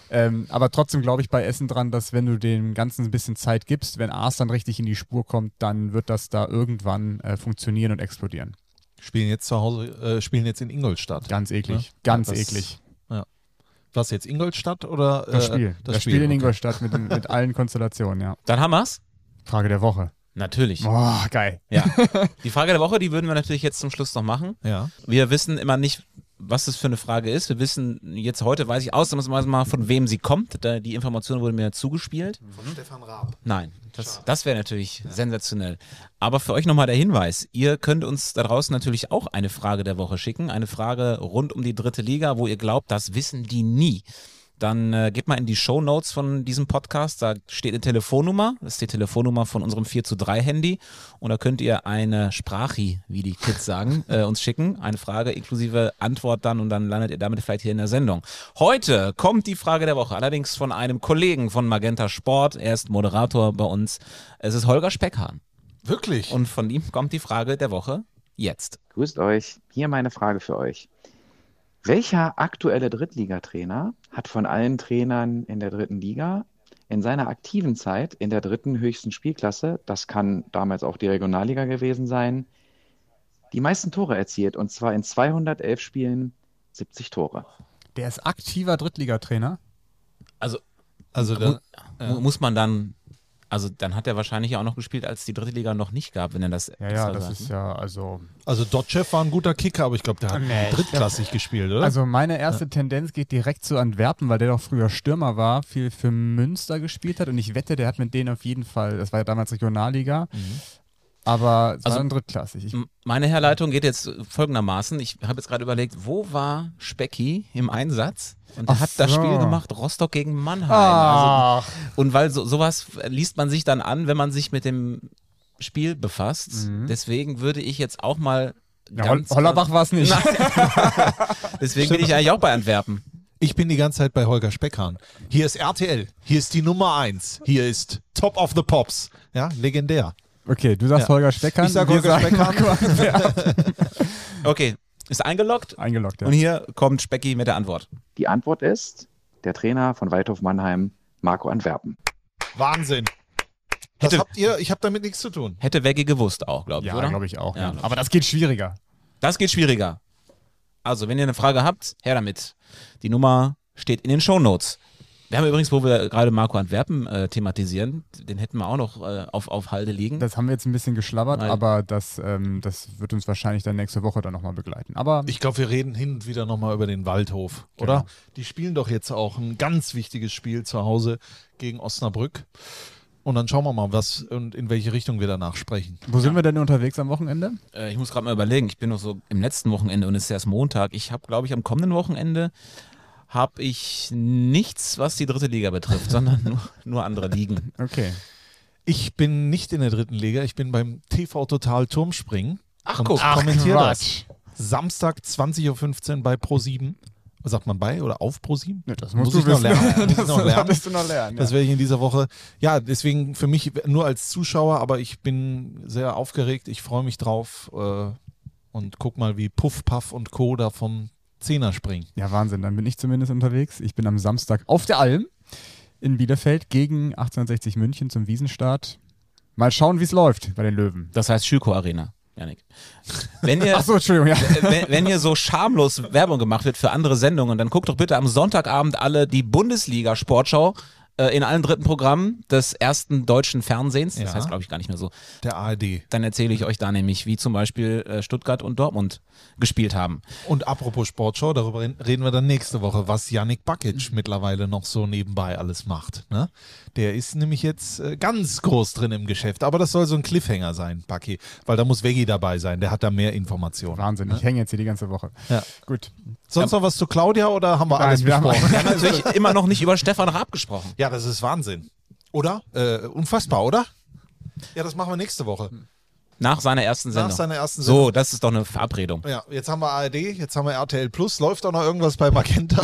Aber trotzdem glaube ich bei Essen dran, dass wenn du dem Ganzen ein bisschen Zeit gibst, wenn Aas dann richtig in die Spur kommt, dann wird das da irgendwann funktionieren und explodieren. Spielen jetzt zu Hause, spielen jetzt in Ingolstadt. Ganz eklig, ja? ganz eklig. Ja. Was jetzt, Ingolstadt oder? Das Spiel in Ingolstadt mit allen Konstellationen, ja. Dann haben wir's. Frage der Woche. Natürlich. Boah, geil. Ja. Die Frage der Woche, die würden wir natürlich jetzt zum Schluss noch machen. Ja. Wir wissen immer nicht, was das für eine Frage ist. Wir wissen jetzt heute, weiß ich ausnahmsweise mal, von wem sie kommt. Die Information wurde mir zugespielt. Von Stefan Raab. Nein, das wäre natürlich sensationell. Aber für euch nochmal der Hinweis, ihr könnt uns da draußen natürlich auch eine Frage der Woche schicken. Eine Frage rund um die 3. Liga, wo ihr glaubt, das wissen die nie. Dann geht mal in die Shownotes von diesem Podcast, da steht eine Telefonnummer, das ist die Telefonnummer von unserem 4:3 Handy und da könnt ihr eine Sprachi, wie die Kids sagen, uns schicken, eine Frage inklusive Antwort dann und dann landet ihr damit vielleicht hier in der Sendung. Heute kommt die Frage der Woche, allerdings von einem Kollegen von Magenta Sport, er ist Moderator bei uns, es ist Holger Speckhahn. Wirklich? Und von ihm kommt die Frage der Woche jetzt. Grüßt euch, hier meine Frage für euch. Welcher aktuelle Drittligatrainer hat von allen Trainern in der 3. Liga in seiner aktiven Zeit in der 3. höchsten Spielklasse, das kann damals auch die Regionalliga gewesen sein, die meisten Tore erzielt und zwar in 211 Spielen 70 Tore? Der ist aktiver Drittligatrainer? Also muss man dann... Also dann hat er wahrscheinlich auch noch gespielt, als die 3. Liga noch nicht gab, wenn er das Ja, das ist ja, also Dotschew war ein guter Kicker, aber ich glaube, der hat drittklassig gespielt, oder? Also meine erste Tendenz geht direkt zu Antwerpen, weil der doch früher Stürmer war, viel für Münster gespielt hat und ich wette, der hat mit denen auf jeden Fall, das war ja damals Regionalliga, Aber es war dann drittklassig. Meine Herleitung geht jetzt folgendermaßen. Ich habe jetzt gerade überlegt, wo war Specki im Einsatz? Und er hat das Spiel gemacht, Rostock gegen Mannheim. Also, und weil sowas liest man sich dann an, wenn man sich mit dem Spiel befasst. Deswegen würde ich jetzt auch mal Hollerbach war es nicht. Deswegen bin ich eigentlich auch bei Antwerpen. Ich bin die ganze Zeit bei Holger Speckhahn. Hier ist RTL, hier ist die Nummer 1, hier ist Top of the Pops. Ja, legendär. Okay, du sagst Holger Speckhahn. Ich sag Holger Speckhahn. Okay, ist eingeloggt? Eingeloggt, ja. Und hier kommt Specki mit der Antwort. Die Antwort ist der Trainer von Waldhof Mannheim, Marco Antwerpen. Wahnsinn. Ich habe damit nichts zu tun. Hätte Veggi gewusst auch, glaube ich, oder? Ja, glaube ich auch. Ja. Aber das geht schwieriger. Das geht schwieriger. Also, wenn ihr eine Frage habt, her damit. Die Nummer steht in den Shownotes. Wir haben übrigens, wo wir gerade Marco Antwerpen thematisieren, den hätten wir auch noch auf Halde liegen. Das haben wir jetzt ein bisschen geschlabbert, aber das wird uns wahrscheinlich dann nächste Woche dann nochmal begleiten. Aber ich glaube, wir reden hin und wieder nochmal über den Waldhof, oder? Genau. Die spielen doch jetzt auch ein ganz wichtiges Spiel zu Hause gegen Osnabrück. Und dann schauen wir mal, was und in welche Richtung wir danach sprechen. Wo sind wir denn unterwegs am Wochenende? Ich muss gerade mal überlegen. Ich bin noch so im letzten Wochenende und es ist erst Montag. Ich habe, glaube ich, am kommenden Wochenende habe ich nichts, was die dritte Liga betrifft, sondern nur andere Ligen. Okay. Ich bin nicht in der dritten Liga. Ich bin beim TV Total Turmspringen. Ach, und guck. kommentiere das. Samstag 20.15 Uhr bei Pro7. Was sagt man bei oder auf Pro7? Ja, das musst du wissen. Das solltest du noch lernen. Das werde ich in dieser Woche. Ja, deswegen für mich nur als Zuschauer, aber ich bin sehr aufgeregt. Ich freue mich drauf und guck mal, wie Puff, Puff und Co. da vom Zehner springen. Ja, Wahnsinn. Dann bin ich zumindest unterwegs. Ich bin am Samstag auf der Alm in Bielefeld gegen 1860 München zum Wiesenstart. Mal schauen, wie es läuft bei den Löwen. Das heißt Schüko Arena. Janik. Wenn ihr, Ach so, Entschuldigung, ja. wenn hier so schamlos Werbung gemacht wird für andere Sendungen, dann guckt doch bitte am Sonntagabend alle die Bundesliga-Sportschau in allen dritten Programmen des ersten deutschen Fernsehens. Das heißt, glaube ich, gar nicht mehr so. Der ARD. Dann erzähle ich euch da nämlich, wie zum Beispiel Stuttgart und Dortmund gespielt haben. Und apropos Sportschau, darüber reden wir dann nächste Woche, was Yannick Bakic mittlerweile noch so nebenbei alles macht. Ne? Der ist nämlich jetzt ganz groß drin im Geschäft. Aber das soll so ein Cliffhanger sein, Baki. Weil da muss Veggi dabei sein. Der hat da mehr Informationen. Wahnsinn, ich hänge jetzt hier die ganze Woche. Ja. Gut. Sonst noch was zu Claudia oder haben wir alles besprochen? Wir haben natürlich immer noch nicht über Stefan Raab gesprochen. Ja, das ist Wahnsinn. Oder? Unfassbar, oder? Ja, das machen wir nächste Woche. Nach seiner ersten Sendung. Nach seiner ersten Sendung. So, das ist doch eine Verabredung. Ja, jetzt haben wir ARD, jetzt haben wir RTL Plus. Läuft auch noch irgendwas bei Magenta?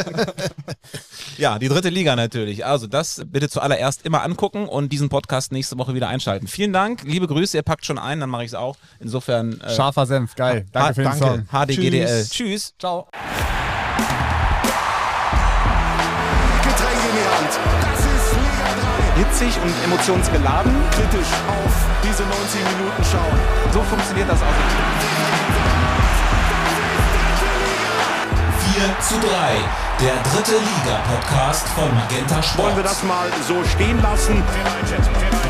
Ja, die dritte Liga natürlich. Also das bitte zuallererst immer angucken und diesen Podcast nächste Woche wieder einschalten. Vielen Dank, liebe Grüße, ihr packt schon ein, dann mache ich es auch. Insofern scharfer Senf, geil. Danke für den Song. HDGDL. Tschüss. Ciao. Getränk in die Hand. Das ist Liga 3. Hitzig und emotionsgeladen. Kritisch auf diese 90 Minuten schauen. So funktioniert das auch. 4:3, der dritte Liga-Podcast von Magenta Sport. Wollen wir das mal so stehen lassen?